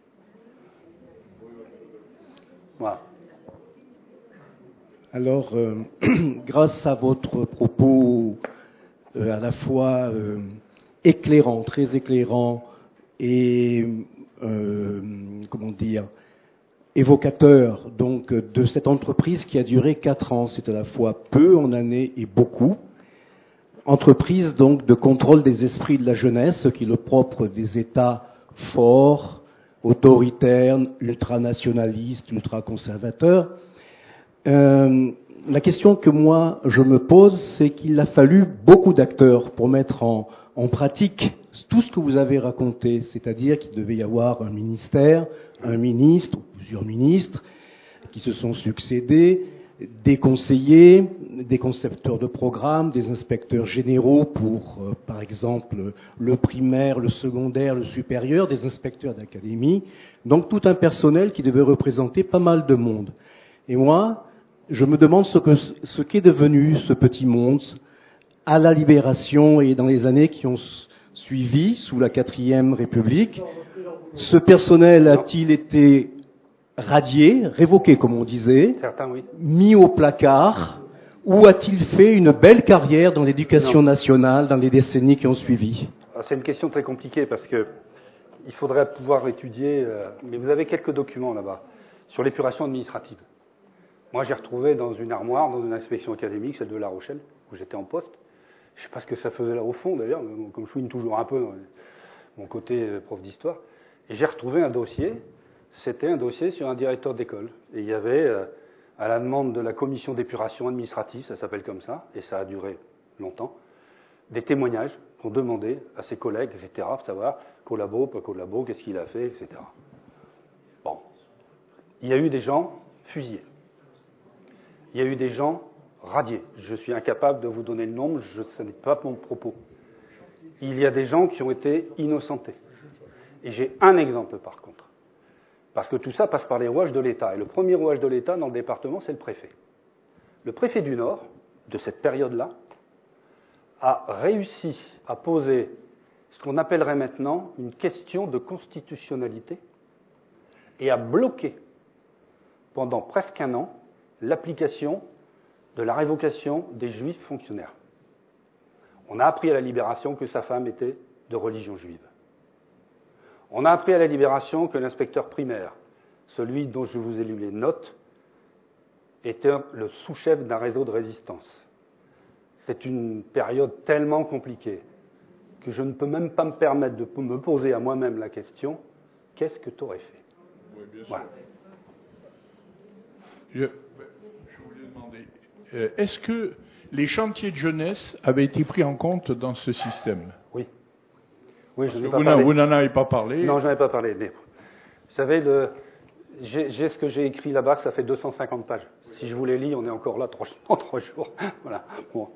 Speaker 2: Voilà.
Speaker 4: Alors, grâce à votre propos à la fois éclairant, très éclairant, et évocateur donc de cette entreprise qui a duré 4 ans. C'est à la fois peu en années et beaucoup. Entreprise donc de contrôle des esprits de la jeunesse, ce qui est le propre des États forts, autoritaires, ultranationalistes, ultraconservateurs. La question que moi je me pose, c'est qu'il a fallu beaucoup d'acteurs pour mettre en pratique tout ce que vous avez raconté, c'est-à-dire qu'il devait y avoir un ministère, un ministre, ou plusieurs ministres, qui se sont succédés, des conseillers, des concepteurs de programmes, des inspecteurs généraux pour, par exemple, le primaire, le secondaire, le supérieur, des inspecteurs d'académie, donc tout un personnel qui devait représenter pas mal de monde. Et moi, je me demande ce qu'est devenu ce petit monde à la Libération et dans les années qui ont suivi sous la 4e République. Ce personnel a-t-il été radié, révoqué comme on disait,
Speaker 2: certains, oui,
Speaker 4: mis au placard, ou a-t-il fait une belle carrière dans l'éducation nationale dans les décennies qui ont suivi?
Speaker 2: C'est une question très compliquée parce que il faudrait pouvoir étudier, mais vous avez quelques documents là-bas sur l'épuration administrative. Moi, j'ai retrouvé dans une armoire, dans une inspection académique, celle de La Rochelle, où j'étais en poste. Je ne sais pas ce que ça faisait là au fond, d'ailleurs, comme je fouine toujours un peu dans mon côté prof d'histoire. Et j'ai retrouvé un dossier. C'était un dossier sur un directeur d'école. Et il y avait, à la demande de la commission d'épuration administrative, ça s'appelle comme ça, et ça a duré longtemps, des témoignages qu'on demandait à ses collègues, etc., pour savoir collabo, pas collabo, qu'est-ce qu'il a fait, etc. Bon. Il y a eu des gens fusillés. Il y a eu des gens radiés. Je suis incapable de vous donner le nombre, ce n'est pas mon propos. Il y a des gens qui ont été innocentés. Et j'ai un exemple par contre. Parce que tout ça passe par les rouages de l'État. Et le premier rouage de l'État dans le département, c'est le préfet. Le préfet du Nord, de cette période-là, a réussi à poser ce qu'on appellerait maintenant une question de constitutionnalité et a bloqué pendant presque un an l'application de la révocation des juifs fonctionnaires. On a appris à la Libération que sa femme était de religion juive. On a appris à la Libération que l'inspecteur primaire, celui dont je vous ai lu les notes, était le sous-chef d'un réseau de résistance. C'est une période tellement compliquée que je ne peux même pas me permettre de me poser à moi-même la question « Qu'est-ce que tu aurais fait ?»
Speaker 5: Oui, bien sûr.
Speaker 2: Voilà.
Speaker 5: Je voulais demander, est-ce que les chantiers de jeunesse avaient été pris en compte dans ce système?
Speaker 2: Oui. Oui, je n'en ai pas
Speaker 5: Vous
Speaker 2: parlé.
Speaker 5: vous n'en avez pas parlé.
Speaker 2: Non, je n'en ai pas parlé. Mais vous savez, j'ai ce que j'ai écrit là-bas, ça fait 250 pages. Si je vous les lis, on est encore là en 3 jours. Voilà. Bon.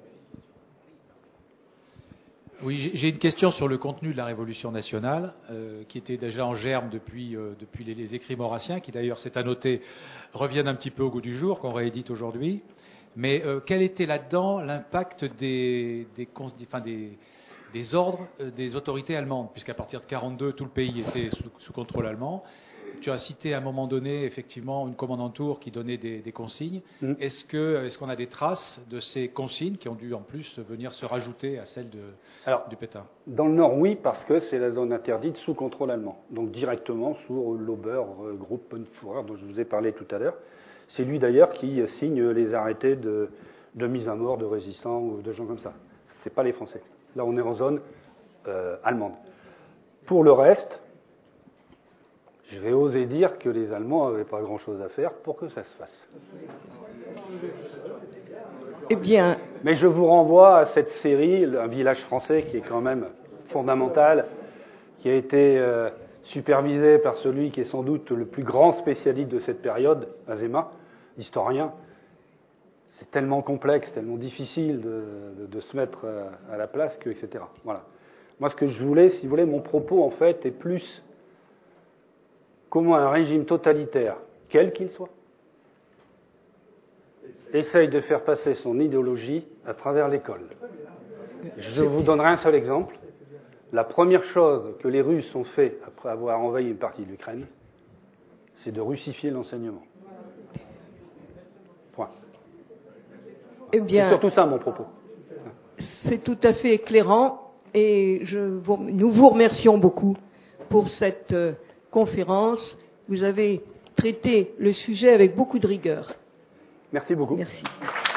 Speaker 6: Oui, j'ai une question sur le contenu de la Révolution nationale, qui était déjà en germe depuis les écrits maurassiens, qui d'ailleurs, c'est à noter, reviennent un petit peu au goût du jour, qu'on réédite aujourd'hui. Mais quel était là-dedans l'impact des ordres des autorités allemandes, puisqu'à partir de 1942, tout le pays était sous contrôle allemand. Tu as cité à un moment donné, effectivement, une commandanture qui donnait des consignes. Est-ce qu'on a des traces de ces consignes qui ont dû en plus venir se rajouter à celles du Pétain?
Speaker 2: Dans le Nord, oui, parce que c'est la zone interdite sous contrôle allemand. Donc directement sous l'Ober Gruppenführer dont je vous ai parlé tout à l'heure. C'est lui d'ailleurs qui signe les arrêtés de mise à mort de résistants ou de gens comme ça. C'est pas les Français. Là, on est en zone allemande. Pour le reste, je vais oser dire que les Allemands n'avaient pas grand-chose à faire pour que ça se fasse.
Speaker 1: Eh bien,
Speaker 2: mais je vous renvoie à cette série, Un village français, qui est quand même fondamental, qui a été supervisé par celui qui est sans doute le plus grand spécialiste de cette période, Azéma, historien. C'est tellement complexe, tellement difficile de se mettre à la place, etc. Voilà. Moi, ce que je voulais, si vous voulez, mon propos, en fait, est plus comment un régime totalitaire, quel qu'il soit, essaye de faire passer son idéologie à travers l'école. Je vous donnerai un seul exemple. La première chose que les Russes ont fait après avoir envahi une partie de l'Ukraine, c'est de russifier l'enseignement. Point.
Speaker 1: Eh bien,
Speaker 2: c'est surtout ça mon propos.
Speaker 1: C'est tout à fait éclairant et nous vous remercions beaucoup pour cette conférence. Vous avez traité le sujet avec beaucoup de rigueur.
Speaker 2: Merci beaucoup.
Speaker 1: Merci.